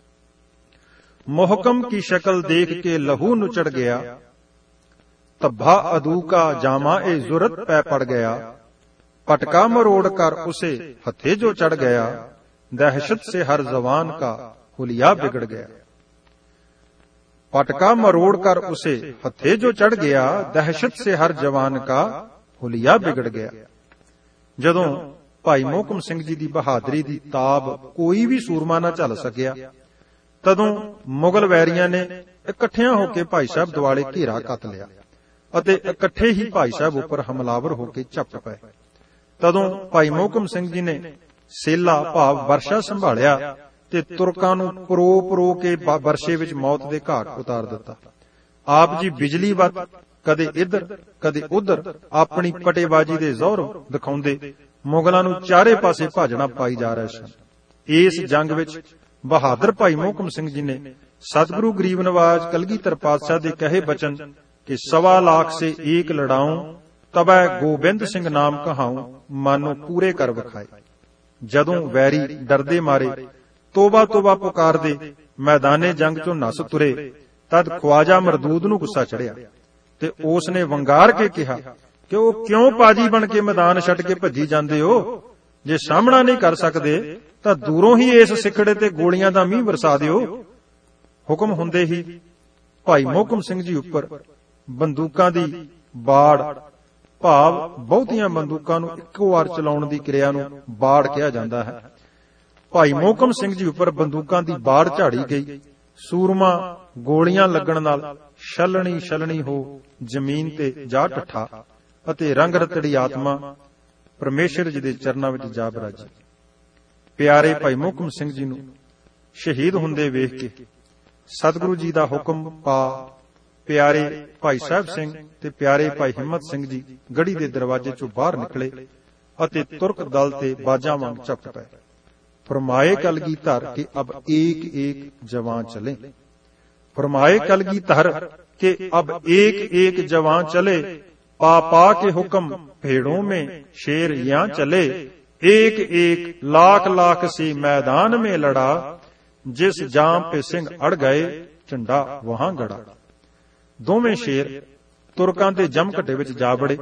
मोहकम की शक्ल देख के लहू नुचड़ गया, तब्बा अदू का जामा ए जुरत पै पड़ गया, पटका मरोड़ कर उसे हथे जो चढ़ गया, दहशत से हर जवान का हुलिया बिगड़ गया। पटका मरोड़ कर उसे हथे जो चढ़ गया, दहशत से हर जवान का हुलिया बिगड़ गया। जदों भाई मोहकम सिंह जी की बहादुरी की ताब कोई भी सूरमा ना झल सकिया, तदों मुगल वैरियां ने इकट्ठियां होकर भाई साहब दुआले घेरा कत लिया ਅਤੇ ਇਕੱਠੇ ਹੀ ਭਾਈ ਸਾਹਿਬ ਉੱਪਰ ਹਮਲਾਵਰ ਹੋ ਕੇ ਝੱਪ ਪਏ। ਤਦੋਂ ਭਾਈ ਮੋਹਕਮ ਸਿੰਘ ਜੀ ਨੇ ਸੇਲਾ ਭਾਵ ਵਰਸ਼ਾ ਸੰਭਾਲਿਆ ਤੇ ਤੁਰਕਾਂ ਨੂੰ ਪਰੋ ਪਰੋ ਕੇ ਵਰਸ਼ੇ ਵਿੱਚ ਮੌਤ ਦੇ ਘਾਟ ਉਤਾਰ ਦਿੱਤਾ। ਆਪ ਜੀ ਬਿਜਲੀ ਵੱਤ ਕਦੇ ਇੱਧਰ ਕਦੇ ਉੱਧਰ ਆਪਣੀ ਪਟੇਬਾਜ਼ੀ ਦੇ ਜ਼ੋਰ ਦਿਖਾਉਂਦੇ ਮੁਗਲਾਂ ਨੂੰ ਚਾਰੇ ਪਾਸੇ ਭਾਜਣਾ ਪਾਈ ਜਾ ਰਹੇ ਸਨ। ਇਸ ਜੰਗ ਵਿੱਚ ਬਹਾਦਰ ਭਾਈ ਮੋਹਕਮ ਸਿੰਘ ਜੀ ਨੇ ਸਤਿਗੁਰੂ ਗਰੀਬ ਨਵਾਜ ਕਲਗੀਧਰ ਪਾਤਸ਼ਾਹ ਦੇ ਕਹੇ ਬਚਨ कि सवा लाख से एक लड़ाऊं तबै गोबिंद सिंह नाम कहाऊं मानो पूरे कर विखाए। जदों वैरी डरदे मारे तोबा तोबा पुकारदे मैदाने जंग चों नस तुरे, तद ख्वाजा मरदूद नूं गुस्सा चढ़िया ते उसने वंगार के कहा कि वो क्यों पाजी बन के मैदान छड्ड के भज्जी जांदे हो? जे सामना नहीं कर सकदे तां दूरों ही इस सिखड़े ते गोलियां दा मींह वरसा दिओ। हुक्म हुंदे ही भाई मोहकम सिंह जी उपर ਬੰਦੂਕਾਂ ਦੀ ਬਾੜ ਭਾਵ ਬਹੁਤੀਆਂ ਬੰਦੂਕਾਂ ਨੂੰ ਇੱਕੋ ਵਾਰ ਚਲਾਉਣ ਦੀ ਕਿਰਿਆ ਨੂੰ ਬਾੜ ਕਿਹਾ ਜਾਂਦਾ ਹੈ। ਭਾਈ ਮੋਹਕਮ ਸਿੰਘ ਜੀ ਉੱਪਰ ਬੰਦੂਕਾਂ ਦੀ ਬਾੜ ਝਾੜੀ ਗਈ। ਸੂਰਮਾ ਗੋਲੀਆਂ ਲੱਗਣ ਨਾਲ ਛਲਣੀ ਛਲਣੀ ਹੋ ਜ਼ਮੀਨ ਤੇ ਜਾ ਟੱਠਾ ਅਤੇ ਰੰਗ ਰਤੜੀ ਆਤਮਾ ਪਰਮੇਸ਼ਰ ਜੀ ਦੇ ਚਰਨਾਂ ਵਿੱਚ ਜਾ ਬਰਾਜੀ। ਪਿਆਰੇ ਭਾਈ ਮੋਹਕਮ ਸਿੰਘ ਜੀ ਨੂੰ ਸ਼ਹੀਦ ਹੁੰਦੇ ਵੇਖ ਕੇ ਸਤਿਗੁਰੂ ਜੀ ਦਾ ਹੁਕਮ ਪਾ ਪਿਆਰੇ ਭਾਈ ਸਾਹਿਬ ਸਿੰਘ ਤੇ ਪਿਆਰੇ ਭਾਈ ਹਿੰਮਤ ਸਿੰਘ ਜੀ ਗੜੀ ਦੇ ਦਰਵਾਜ਼ੇ ਚੋਂ ਬਾਹਰ ਨਿਕਲੇ ਅਤੇ ਤੁਰਕ ਦਲ ਤੇ ਬਾਜਾਂ ਵਾਂਗ ਝੱਪ ਪਏ। ਫਰਮਾਏ ਕਲਗੀਧਰ ਕਿ ਅਬ ਏਕ ਏਕ ਜਵਾਨ ਚਲੇ, फरमाए कलगीधर के अब एक एक जवां चले, पा पा के हुक्म भेड़ों में शेर यहाँ चले, एक एक लाख लाख से मैदान में लड़ा, जिस जाम पे सिंह अड़ गए झंडा वहां गड़ा। दोवें शेर तुरकां दे जम घटे विच जा बड़े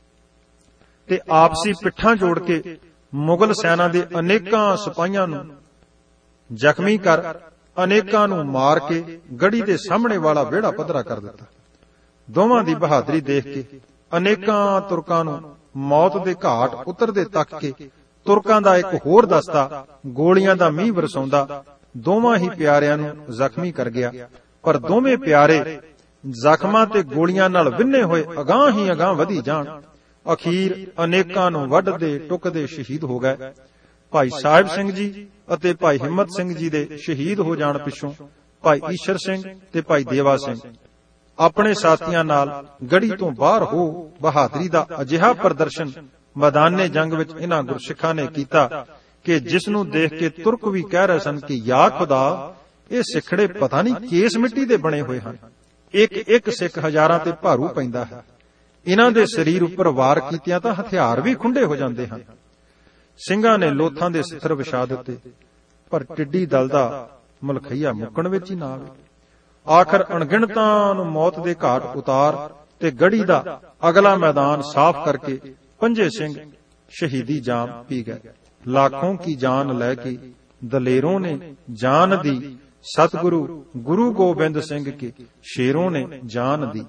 ते आपसी पिट्ठां जोड़ के मुगल सेना दे अनेकां सिपाहियां नूं जख्मी कर अनेकां नूं मार के गढ़ी दे सामने वाला विहड़ा पद्धरा कर दिता। दोवां दी बहादुरी देख के अनेकां तुरकां नूं मौत दे घाट उतरदे तक के तुरकां दा एक होर दस्ता गोलियां दा मींह वरसाउंदा दोवां ही प्यारियां नूं जख्मी कर गया। पर दोवें प्यारे जख्मां ते गोलियां नाल विन्ने होए अगां ही अगां वधी जाण, अखीर अनेकां नूं वड्डदे टुकदे शहीद हो गए। भाई साहिब सिंह जी ਅਤੇ ਭਾਈ ਹਿੰਮਤ ਸਿੰਘ ਜੀ ਦੇ ਸ਼ਹੀਦ ਹੋ ਜਾਣ ਪਿੱਛੋਂ ਭਾਈ ਈਸ਼ਰ ਸਿੰਘ ਤੇ ਭਾਈ ਦੇਵਾ ਸਿੰਘ ਆਪਣੇ ਸਾਥੀਆਂ ਨਾਲ ਗੜੀ ਤੋਂ ਬਾਹਰ ਹੋ ਬਹਾਦਰੀ ਦਾ ਅਜਿਹਾ ਪ੍ਰਦਰਸ਼ਨ ਮੈਦਾਨੇ ਜੰਗ ਵਿੱਚ ਇਹਨਾਂ ਗੁਰਸਿੱਖਾਂ ਨੇ ਕੀਤਾ ਕਿ ਜਿਸ ਨੂੰ ਦੇਖ ਕੇ ਤੁਰਕ ਵੀ ਕਹਿ ਰਹੇ ਸਨ ਕਿ ਯਾ ਖੁਦਾ, ਇਹ ਸਿੱਖੜੇ ਪਤਾ ਨਹੀਂ ਕੇਸ ਮਿੱਟੀ ਦੇ ਬਣੇ ਹੋਏ ਹਨ, ਇੱਕ ਇੱਕ ਸਿੱਖ ਹਜ਼ਾਰਾਂ ਤੇ ਭਾਰੂ ਪੈਂਦਾ ਹੈ। ਇਹਨਾਂ ਦੇ ਸਰੀਰ ਉੱਪਰ ਵਾਰ ਕੀਤਿਆਂ ਤਾਂ ਹਥਿਆਰ ਵੀ ਖੁੰਡੇ ਹੋ ਜਾਂਦੇ ਹਨ। ਸਿੰਘਾਂ ਨੇ ਲੋਥਾਂ ਦੇ ਸਿੱਥਰ ਵਿਛਾ ਦਿੱਤੇ, ਪਰ ਟਿੱਡੀ ਦਲ ਦਾ ਮਲਖਈਆ ਮੁੱਕਣ ਵਿੱਚ ਹੀ ਨਾ ਆਵੇ। ਆਖਰ ਅਣਗਿਣਤਾਂ ਨੂੰ ਮੌਤ ਦੇ ਘਾਟ ਉਤਾਰ ਤੇ ਗੜੀ ਦਾ ਅਗਲਾ ਮੈਦਾਨ ਸਾਫ਼ ਕਰਕੇ ਪੰਜੇ ਸਿੰਘ ਸ਼ਹੀਦੀ ਜਾਮ ਪੀ ਗਏ। लाखों की जान लैके दलेरों ने जान दी, सतगुरु गुरु गोबिंद सिंह के शेरों ने जान दी।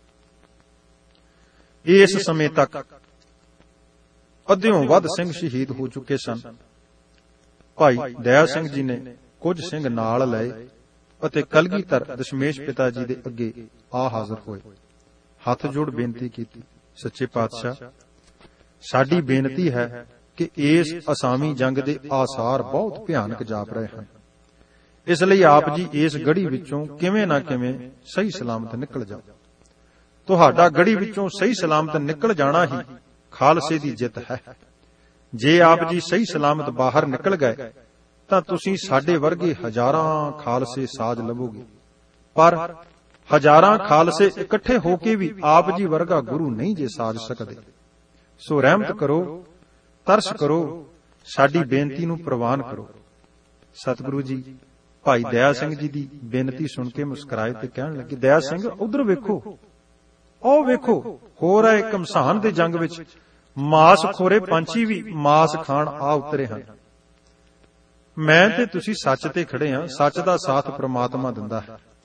इस समय तक अद्धियों वध सिंह शहीद हो चुके सन। भाई दया सिंह जी ने कुछ सिंह नाल लए अते कलगीधर दशमेश पिता जी दे अगे आ हाजिर होए। हथ जोड़ बेनती की, सच्चे पातशाह साडी बेनती है कि इस असामी जंग दे आसार बहुत भयानक जाप रहे हैं, इसलिए आप जी इस गढ़ी विचों किवें ना किवें सही सलामत निकल जाओ। तुहाडा गढ़ी विचों सही सलामत निकल जाना ही खालसे दी जित है। जे आप जी सही सलामत बाहर निकल गए तां तुसीं साडे वर्गे हजारां खालसे साज लवोगे, पर हजारां खालसे इकट्ठे होके भी आप जी वर्गा गुरु नहीं जे साज सकदे। सो रहमत करो, तरस करो, साडी बेनती नूं प्रवान करो। सतगुरु जी भाई दया सिंह जी दी बेनती सुन के मुस्कुराए ते कहण लगे, दया सिंह उधर वेखो, ओ वेखो, हो रहा घमसान दे जंग विच मास खोरे पंछी भी मास खाण आ उतरे हन। मैं ते तुसी सच ते खड़े हां, सच दा साथ परमात्मा दिंदा है।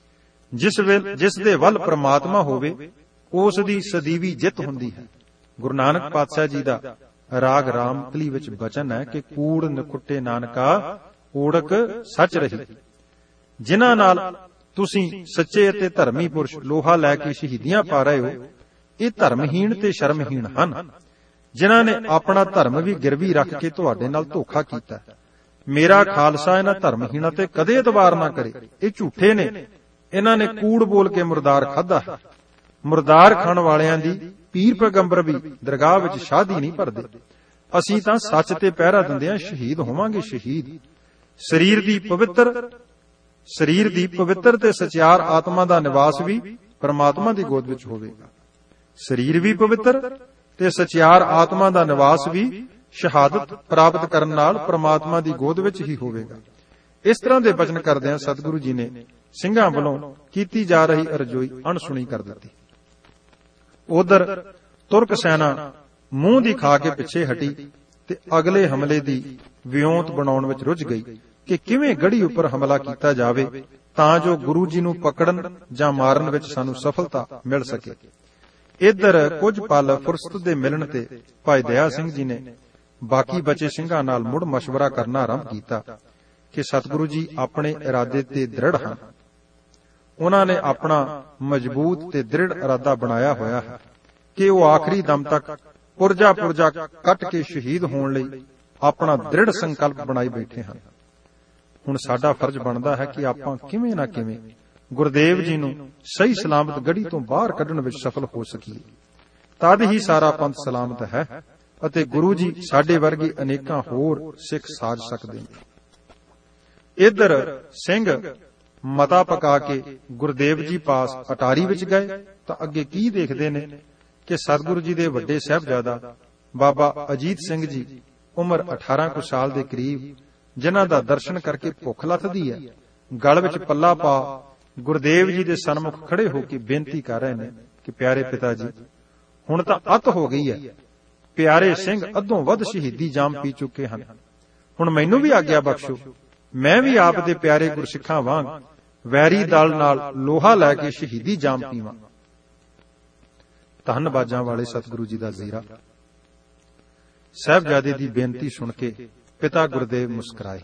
ਜਿਸ ਵੇਲ ਜਿਸ ਦੇ ਵੱਲ ਪ੍ਰਮਾਤਮਾ ਹੋਵੇ ਉਸ ਦੀ ਸਦੀਵੀ ਜਿੱਤ ਹੁੰਦੀ ਹੈ। ਗੁਰੂ ਨਾਨਕ ਪਾਤਸ਼ਾਹ ਜੀ ਦਾ ਰਾਗ ਰਾਮਕਲੀ ਵਿੱਚ ਬਚਨ ਹੈ ਕਿ ਕੂੜ ਨਕੁੱਟੇ ਨਾਨਕਾ ਓੜਕ ਸੱਚ ਰਹੀ। ਜਿਨ੍ਹਾਂ ਨਾਲ ਤੁਸੀਂ ਸੱਚੇ ਅਤੇ ਧਰਮੀ ਪੁਰਸ਼ ਲੋਹਾ ਲੈ ਕੇ ਸ਼ਹੀਦੀਆਂ ਪਾ ਰਹੇ ਹੋ, ਇਹ ਧਰਮਹੀਣ ਤੇ ਸ਼ਰਮਹੀਣ ਹਨ, ਜਿਨ੍ਹਾਂ ਨੇ ਆਪਣਾ ਧਰਮ ਵੀ ਗਿਰਵੀ ਰੱਖ ਕੇ ਤੁਹਾਡੇ ਨਾਲ ਧੋਖਾ ਕੀਤਾ। ਮੇਰਾ ਖਾਲਸਾ ਇਹਨਾਂ ਧਰਮਹੀਣਾਂ ਤੇ ਕਦੇ ਇਤਬਾਰ ਨਾ ਕਰੇ। ਇਹ ਝੂਠੇ ਨੇ, ਇਹਨਾਂ ਨੇ ਕੂੜ ਬੋਲ ਕੇ ਮੁਰਦਾਰ ਖਾਧਾ ਹੈ। ਮੁਰਦਾਰ ਖਾਣ ਵਾਲਿਆਂ ਦੀ ਪੀਰ ਪੈਗੰਬਰ ਵੀ ਦਰਗਾਹ ਵਿੱਚ ਸ਼ਾਦੀ ਨਹੀਂ ਭਰਦੇ। ਅਸੀਂ ਤਾਂ ਸੱਚ ਤੇ ਪਹਿਰਾ ਦਿੰਦਿਆਂ ਸ਼ਹੀਦ ਹੋਵਾਂਗੇ। ਸ਼ਹੀਦ ਸਰੀਰ ਦੀ ਪਵਿੱਤਰ ਸਰੀਰ ਦੀ ਪਵਿੱਤਰ ਤੇ ਸਚਿਆਰ ਆਤਮਾ ਦਾ ਨਿਵਾਸ ਵੀ ਪਰਮਾਤਮਾ ਦੀ ਗੋਦ ਵਿੱਚ ਹੋਵੇਗਾ। ਸਰੀਰ ਵੀ ਪਵਿੱਤਰ ਤੇ ਸਚਿਆਰ ਆਤਮਾ ਦਾ ਨਿਵਾਸ ਵੀ ਸ਼ਹਾਦਤ ਪ੍ਰਾਪਤ ਕਰਨ ਨਾਲ ਪਰਮਾਤਮਾ ਦੀ ਗੋਦ ਵਿੱਚ ਹੀ ਹੋਵੇਗਾ। ਇਸ ਤਰ੍ਹਾਂ ਦੇ ਬਚਨ ਕਰਦਿਆਂ ਸਤਿਗੁਰੂ ਜੀ ਨੇ ਸਿੰਘਾਂ ਵੱਲੋਂ ਕੀਤੀ ਜਾ ਰਹੀ ਅਰਜ਼ੋਈ ਅਣਸੁਣੀ ਕਰ ਦਿੱਤੀ। ਉਧਰ ਤੁਰਕ ਸੈਨਾ ਮੂੰਹ ਦੀ ਖਾ ਕੇ ਪਿੱਛੇ ਹਟੀ ਤੇ ਅਗਲੇ ਹਮਲੇ ਦੀ ਵਿਉਂਤ ਬਣਾਉਣ ਵਿੱਚ ਰੁੱਝ ਗਈ ਕਿ ਕਿਵੇਂ ਗੜ੍ਹੀ ਉੱਪਰ ਹਮਲਾ ਕੀਤਾ ਜਾਵੇ ਤਾਂ ਜੋ ਗੁਰੂ ਜੀ ਨੂੰ ਪਕੜਨ ਜਾਂ ਮਾਰਨ ਵਿੱਚ ਸਾਨੂੰ ਸਫਲਤਾ ਮਿਲ ਸਕੇ। ਇੱਧਰ ਕੁਝ ਪਲ ਫੁਰਸਤ ਦੇ ਮਿਲਣ ਤੇ ਭਾਈ ਦਇਆ ਸਿੰਘ ਜੀ ਨੇ ਬਾਕੀ ਬਚੇ ਸਿੰਘਾਂ ਨਾਲ ਮੁੜ ਮਸ਼ਵਰਾ ਕਰਨਾ ਆਰੰਭ ਕੀਤਾ ਕਿ ਸਤਿਗੁਰੂ ਜੀ ਆਪਣੇ ਇਰਾਦੇ ਤੇ ਦ੍ਰਿੜ ਹਨ। ਉਹਨਾਂ ਨੇ ਆਪਣਾ ਮਜ਼ਬੂਤ ਤੇ ਦ੍ਰਿੜ ਇਰਾਦਾ ਬਣਾਇਆ ਹੋਇਆ ਹੈ ਕਿ ਉਹ ਆਖਰੀ ਦਮ ਤੱਕ ਪੁਰਜਾ ਪੁਰਜਾ ਕੱਟ ਕੇ ਸ਼ਹੀਦ ਹੋਣ ਲਈ ਆਪਣਾ ਦ੍ਰਿੜ ਸੰਕਲਪ ਬਣਾਈ ਬੈਠੇ ਹਨ। ਹੁਣ ਸਾਡਾ ਫਰਜ਼ ਬਣਦਾ ਹੈ ਕਿ ਆਪਾਂ ਕਿਵੇਂ ਨਾ ਕਿਵੇਂ ਗੁਰਦੇਵ ਜੀ ਨੂੰ ਸਹੀ ਸਲਾਮਤ ਗੜ੍ਹੀ ਤੋਂ ਬਾਹਰ ਕੱਢਣ ਵਿੱਚ ਸਫਲ ਹੋ ਸਕੀਏ। ਤਦ ਹੀ ਸਾਰਾ ਪੰਥ ਸਲਾਮਤ ਹੈ ਅਤੇ ਗੁਰੂ ਜੀ ਸਾਡੇ ਵਰਗੇ ਅਨੇਕਾਂ ਹੋਰ ਸਿੱਖ ਸਾਜ ਸਕਦੇ ਨੇ। ਇੱਧਰ ਸਿੰਘ ਮਤਾ ਪਕਾ ਕੇ ਗੁਰਦੇਵ ਜੀ ਪਾਸ ਅਟਾਰੀ ਵਿੱਚ ਗਏ ਤਾਂ ਅੱਗੇ ਕੀ ਦੇਖਦੇ ਨੇ ਕਿ ਸਤਿਗੁਰੂ ਜੀ ਦੇ ਵੱਡੇ ਸਾਹਿਬਜ਼ਾਦਾ ਬਾਬਾ ਅਜੀਤ ਸਿੰਘ ਜੀ ਉਮਰ ਅਠਾਰਾਂ ਕੁ ਸਾਲ ਦੇ ਕਰੀਬ, ਜਿਨ੍ਹਾਂ ਦਾ ਦਰਸ਼ਨ ਕਰਕੇ ਭੁੱਖ ਲੱਥਦੀ ਹੈ, ਗਲ ਵਿੱਚ ਪੱਲਾ ਪਾ ਗੁਰਦੇਵ ਜੀ ਦੇ ਸਨਮੁਖ ਖੜੇ ਹੋ ਕੇ ਬੇਨਤੀ ਕਰ ਰਹੇ ਨੇ ਕਿ ਪਿਆਰੇ ਪਿਤਾ ਜੀ, ਹੁਣ ਤਾਂ ਅੱਤ ਹੋ ਗਈ ਹੈ। ਪਿਆਰੇ ਸਿੰਘ ਅੱਧੋਂ ਵੱਧ ਸ਼ਹੀਦੀ ਜਾਮ ਪੀ ਚੁੱਕੇ ਹਨ। ਹੁਣ ਮੈਨੂੰ ਵੀ ਆਗਿਆ ਬਖਸ਼ੋ, ਮੈਂ ਵੀ ਆਪ ਦੇ ਪਿਆਰੇ ਗੁਰਸਿੱਖਾਂ ਵਾਂਗ ਵੈਰੀ ਦਲ ਨਾਲ ਲੋਹਾ ਲੈ ਕੇ ਸ਼ਹੀਦੀ ਜਾਮ ਪੀਵਾਂ। ਧੰਨ ਬਾਜਾਂ ਵਾਲੇ ਸਤਿਗੁਰੂ ਜੀ ਦਾ ਜ਼ੀਰਾ। ਸਾਹਿਬਜ਼ਾਦੇ ਦੀ ਬੇਨਤੀ ਸੁਣ ਕੇ ਪਿਤਾ ਗੁਰਦੇਵ ਮੁਸਕਰਾਏ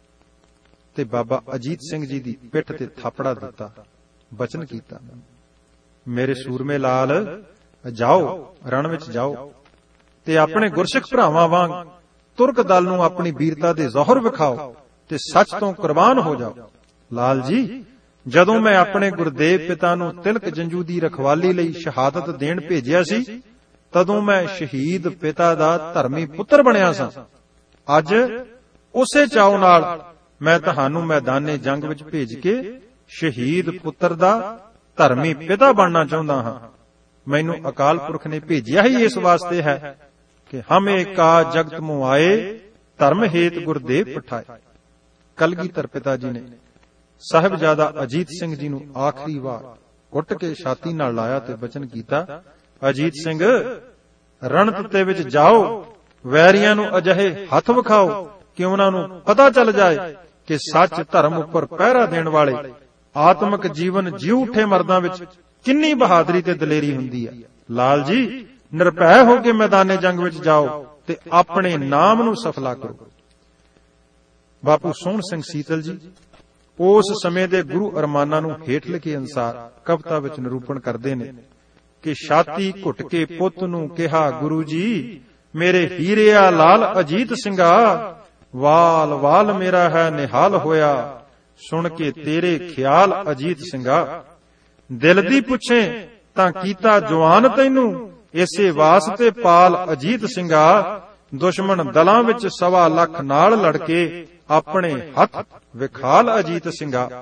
ਤੇ ਬਾਬਾ ਅਜੀਤ ਸਿੰਘ ਜੀ ਦੀ ਪਿੱਠ ਤੇ ਥਾਪੜਾ ਦਿੱਤਾ, ਬਚਨ ਕੀਤਾ, ਮੇਰੇ ਸੂਰਮੇ ਲਾਲ, ਜਾਓ, ਰਣ ਵਿੱਚ ਜਾਓ ਤੇ ਆਪਣੇ ਗੁਰਸਿੱਖ ਭਰਾਵਾਂ ਵਾਂਗ ਤੁਰਕ ਦਲ ਨੂੰ ਆਪਣੀ ਵੀਰਤਾ ਦੇ ਜ਼ੋਹਰ ਵਿਖਾਓ ਤੇ ਸੱਚ ਤੋਂ ਕੁਰਬਾਨ ਹੋ ਜਾਓ। ਲਾਲ ਜੀ, ਜਦੋਂ ਮੈਂ ਆਪਣੇ ਗੁਰਦੇਵ ਪਿਤਾ ਨੂੰ ਤਿਲਕ ਜੰਜੂ ਦੀ ਰਖਵਾਲੀ ਲਈ ਸ਼ਹਾਦਤ ਦੇਣ ਭੇਜਿਆ ਸੀ, ਤਦੋਂ ਮੈਂ ਸ਼ਹੀਦ ਪਿਤਾ ਦਾ ਧਰਮੀ ਪੁੱਤਰ ਬਣਿਆ ਸਾਂ। ਅੱਜ ਉਸੇ ਚਾਉ ਨਾਲ ਮੈਂ ਤੁਹਾਨੂੰ ਮੈਦਾਨੇ ਜੰਗ ਵਿੱਚ ਭੇਜ ਕੇ ਸ਼ਹੀਦ ਪੁੱਤਰ ਦਾ ਧਰਮੀ ਪਿਤਾ ਬਣਨਾ ਚਾਹੁੰਦਾ ਹਾਂ। ਮੈਨੂੰ ਅਕਾਲ ਪੁਰਖ ਨੇ ਭੇਜਿਆ ਹੀ ਇਸ ਵਾਸਤੇ ਹੈ ਕਿ ਹਮੇ ਕਾ ਜਗਤ ਮੁ ਆਏ, ਧਰਮ ਹੇਤ ਗੁਰਦੇਵ ਪਠਾਏ। ਕਲਗੀਧਰ ਪਿਤਾ ਜੀ ਨੇ ਸਾਹਿਬਜ਼ਾਦਾ ਅਜੀਤ ਸਿੰਘ ਜੀ ਨੂੰ ਆਖਰੀ ਵਾਰ ਘੁੱਟ ਕੇ ਛਾਤੀ ਨਾਲ ਲਾਇਆ ਤੇ ਬਚਨ ਕੀਤਾ, ਅਜੀਤ ਸਿੰਘ, ਰਣਤੱਤੇ ਵਿੱਚ ਜਾਓ, ਵੈਰੀਆਂ ਨੂੰ ਅਜਿਹੇ ਹੱਥ ਵਿਖਾਓ ਕਿ ਉਹਨਾਂ ਨੂੰ ਪਤਾ ਚੱਲ ਜਾਏ ਕਿ ਸੱਚ ਧਰਮ ਉੱਪਰ ਪਹਿਰਾ ਦੇਣ ਵਾਲੇ ਆਤਮਿਕ ਜੀਵਨ ਜਿਉ ਉੱਠੇ ਮਰਦਾਂ ਵਿੱਚ ਕਿੰਨੀ ਬਹਾਦਰੀ ਤੇ ਦਲੇਰੀ ਹੁੰਦੀ ਹੈ। ਲਾਲ ਜੀ, ਨਿਰਭੈ ਹੋ ਕੇ ਮੈਦਾਨੇ ਜੰਗ ਵਿੱਚ ਜਾਓ ਤੇ ਆਪਣੇ ਨਾਮ ਨੂੰ ਸਫਲਾ ਕਰੋ। ਬਾਪੂ ਸੋਹਣ ਸਿੰਘ ਸੀਤਲ ਜੀ ਉਸ ਸਮੇਂ ਦੇ ਗੁਰੂ ਅਰਮਾਨਾਂ ਨੂੰ ਹੇਠ ਲਿਖੇ ਅਨੁਸਾਰ ਕਵਿਤਾ ਵਿੱਚ ਨਿਰੂਪਣ ਕਰਦੇ ਨੇ ਕਿ ਛਾਤੀ ਘੁੱਟ ਕੇ ਪੁੱਤ ਨੂੰ ਕਿਹਾ, ਗੁਰੂ ਜੀ ਮੇਰੇ ਹੀਰਿਆ ਲਾਲ ਅਜੀਤ ਸਿੰਘਾ, ਵਾਲ ਵਾਲ ਮੇਰਾ ਹੈ ਨਿਹਾਲ ਹੋਇਆ, ਸੁਣ ਕੇ ਤੇਰੇ ਖਿਆਲ ਅਜੀਤ ਸਿੰਘਾ। ਦਿਲ ਦੀ ਪੁੱਛੇ ਤਾਂ ਕੀਤਾ ਜਵਾਨ ਤੈਨੂੰ, ਇਸੇ ਵਾਸਤੇ ਪਾਲ ਅਜੀਤ ਸਿੰਘਾ। ਦੁਸ਼ਮਣ ਦਲਾਂ ਵਿੱਚ ਸਵਾ ਲੱਖ ਨਾਲ ਲੜ ਕੇ ਆਪਣੇ ਹੱਥ ਵਿਖਾਲ ਅਜੀਤ ਸਿੰਘਾ।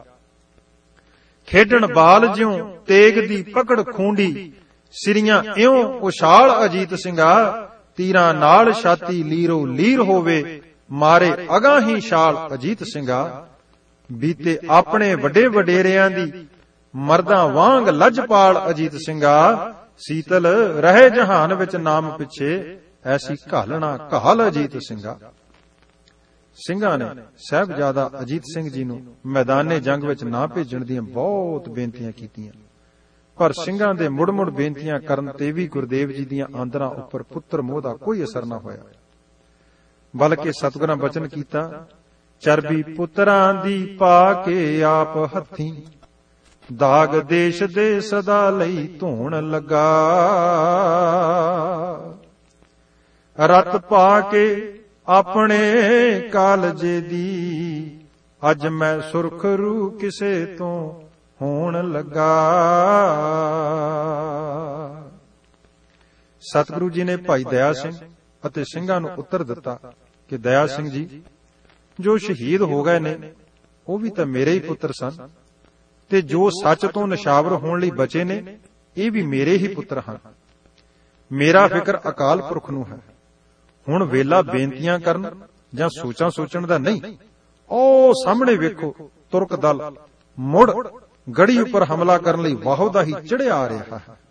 ਖੇਡਣ ਬਾਲ ਜਿਉ ਤੇਗ ਦੀ ਪਕੜ ਖੂੰਡੀ, ਸਿਰੀਆਂ ਇਉਂ ਉਛਾਲ ਅਜੀਤ ਸਿੰਘਾ। ਤੀਰਾਂ ਨਾਲ ਛਾਤੀ ਲੀਰੋ ਲੀਰ ਹੋਵੇ, ਮਾਰੇ ਅਗਾਂ ਹੀ ਛਾਲ ਅਜੀਤ ਸਿੰਘਾ। ਬੀਤੇ ਆਪਣੇ ਵੱਡੇ ਵਡੇਰਿਆਂ ਦੀ ਮਰਦਾਂ ਵਾਂਗ ਲੱਜਪਾਲ ਅਜੀਤ ਸਿੰਘਾ। ਸੀਤਲ ਰਹੇ ਜਹਾਨ ਵਿੱਚ ਨਾਮ ਪਿੱਛੇ, ਐਸੀ ਘਾਲਣਾ ਘਾਲ ਅਜੀਤ ਸਿੰਘਾ। ਸਿੰਘਾਂ ਨੇ ਸਾਹਿਬਜ਼ਾਦਾ ਅਜੀਤ ਸਿੰਘ ਜੀ ਨੂੰ ਮੈਦਾਨੇ ਜੰਗ ਵਿੱਚ ਨਾ ਭੇਜਣ ਦੀਆਂ ਬਹੁਤ ਬੇਨਤੀਆਂ ਕੀਤੀਆਂ, ਪਰ ਸਿੰਘਾਂ ਦੇ ਮੁੜ-ਮੁੜ ਬੇਨਤੀਆਂ ਕਰਨ ਤੇ ਵੀ ਗੁਰਦੇਵ ਜੀ ਦੀਆਂ ਆਂਦਰਾਂ ਉੱਪਰ ਪੁੱਤਰ ਮੋਹ ਦਾ ਕੋਈ ਅਸਰ ਨਾ ਹੋਇਆ, ਬਲਕਿ ਸਤਿਗੁਰਾਂ ਬਚਨ ਕੀਤਾ, ਚਰਬੀ ਪੁੱਤਰਾਂ ਦੀ ਪਾ ਕੇ ਆਪ ਹੱਥੀਂ, ਦਾਗ ਦੇਸ਼ ਦੇ ਸਦਾ ਲਈ ਧੋਣ ਲੱਗਾ। ਰਤ ਪਾ ਕੇ ਆਪਣੇ ਕਾਲਜੇ ਦੀ, ਅੱਜ ਮੈਂ ਸੁਰਖ ਰੂ ਕਿਸੇ ਤੋਂ ਹੋਣ ਲੱਗਾ। ਸਤਿਗੁਰੂ ਜੀ ਨੇ ਭਾਈ ਦਇਆ ਸਿੰਘ ਅਤੇ ਸਿੰਘਾਂ ਨੂੰ ਉੱਤਰ ਦਿੱਤਾ ਕਿ ਦਇਆ ਸਿੰਘ ਜੀ, ਜੋ ਸ਼ਹੀਦ ਹੋ ਗਏ ਨੇ ਉਹ ਵੀ ਤਾਂ ਮੇਰੇ ਹੀ ਪੁੱਤਰ ਸਨ, ਤੇ ਜੋ ਸੱਚ ਤੋਂ ਨਿਸ਼ਾਵਰ ਹੋਣ ਲਈ ਬਚੇ ਨੇ ਇਹ ਵੀ ਮੇਰੇ ਹੀ ਪੁੱਤਰ ਹਨ। ਮੇਰਾ ਫਿਕਰ ਅਕਾਲ ਪੁਰਖ ਨੂੰ ਹੈ। ਹੁਣ ਵੇਲਾ ਬੇਨਤੀਆਂ ਕਰਨ ਜਾਂ ਸੋਚਾਂ ਸੋਚਣ ਦਾ ਨਹੀਂ। ਉਹ ਸਾਹਮਣੇ ਵੇਖੋ, ਤੁਰਕ ਦਲ ਮੁੜ ਗੜੀ ਉੱਪਰ ਹਮਲਾ ਕਰਨ ਲਈ ਵਾਹੋ ਦਾ ਹੀ ਚੜਿਆ ਆ ਰਿਹਾ ਹੈ।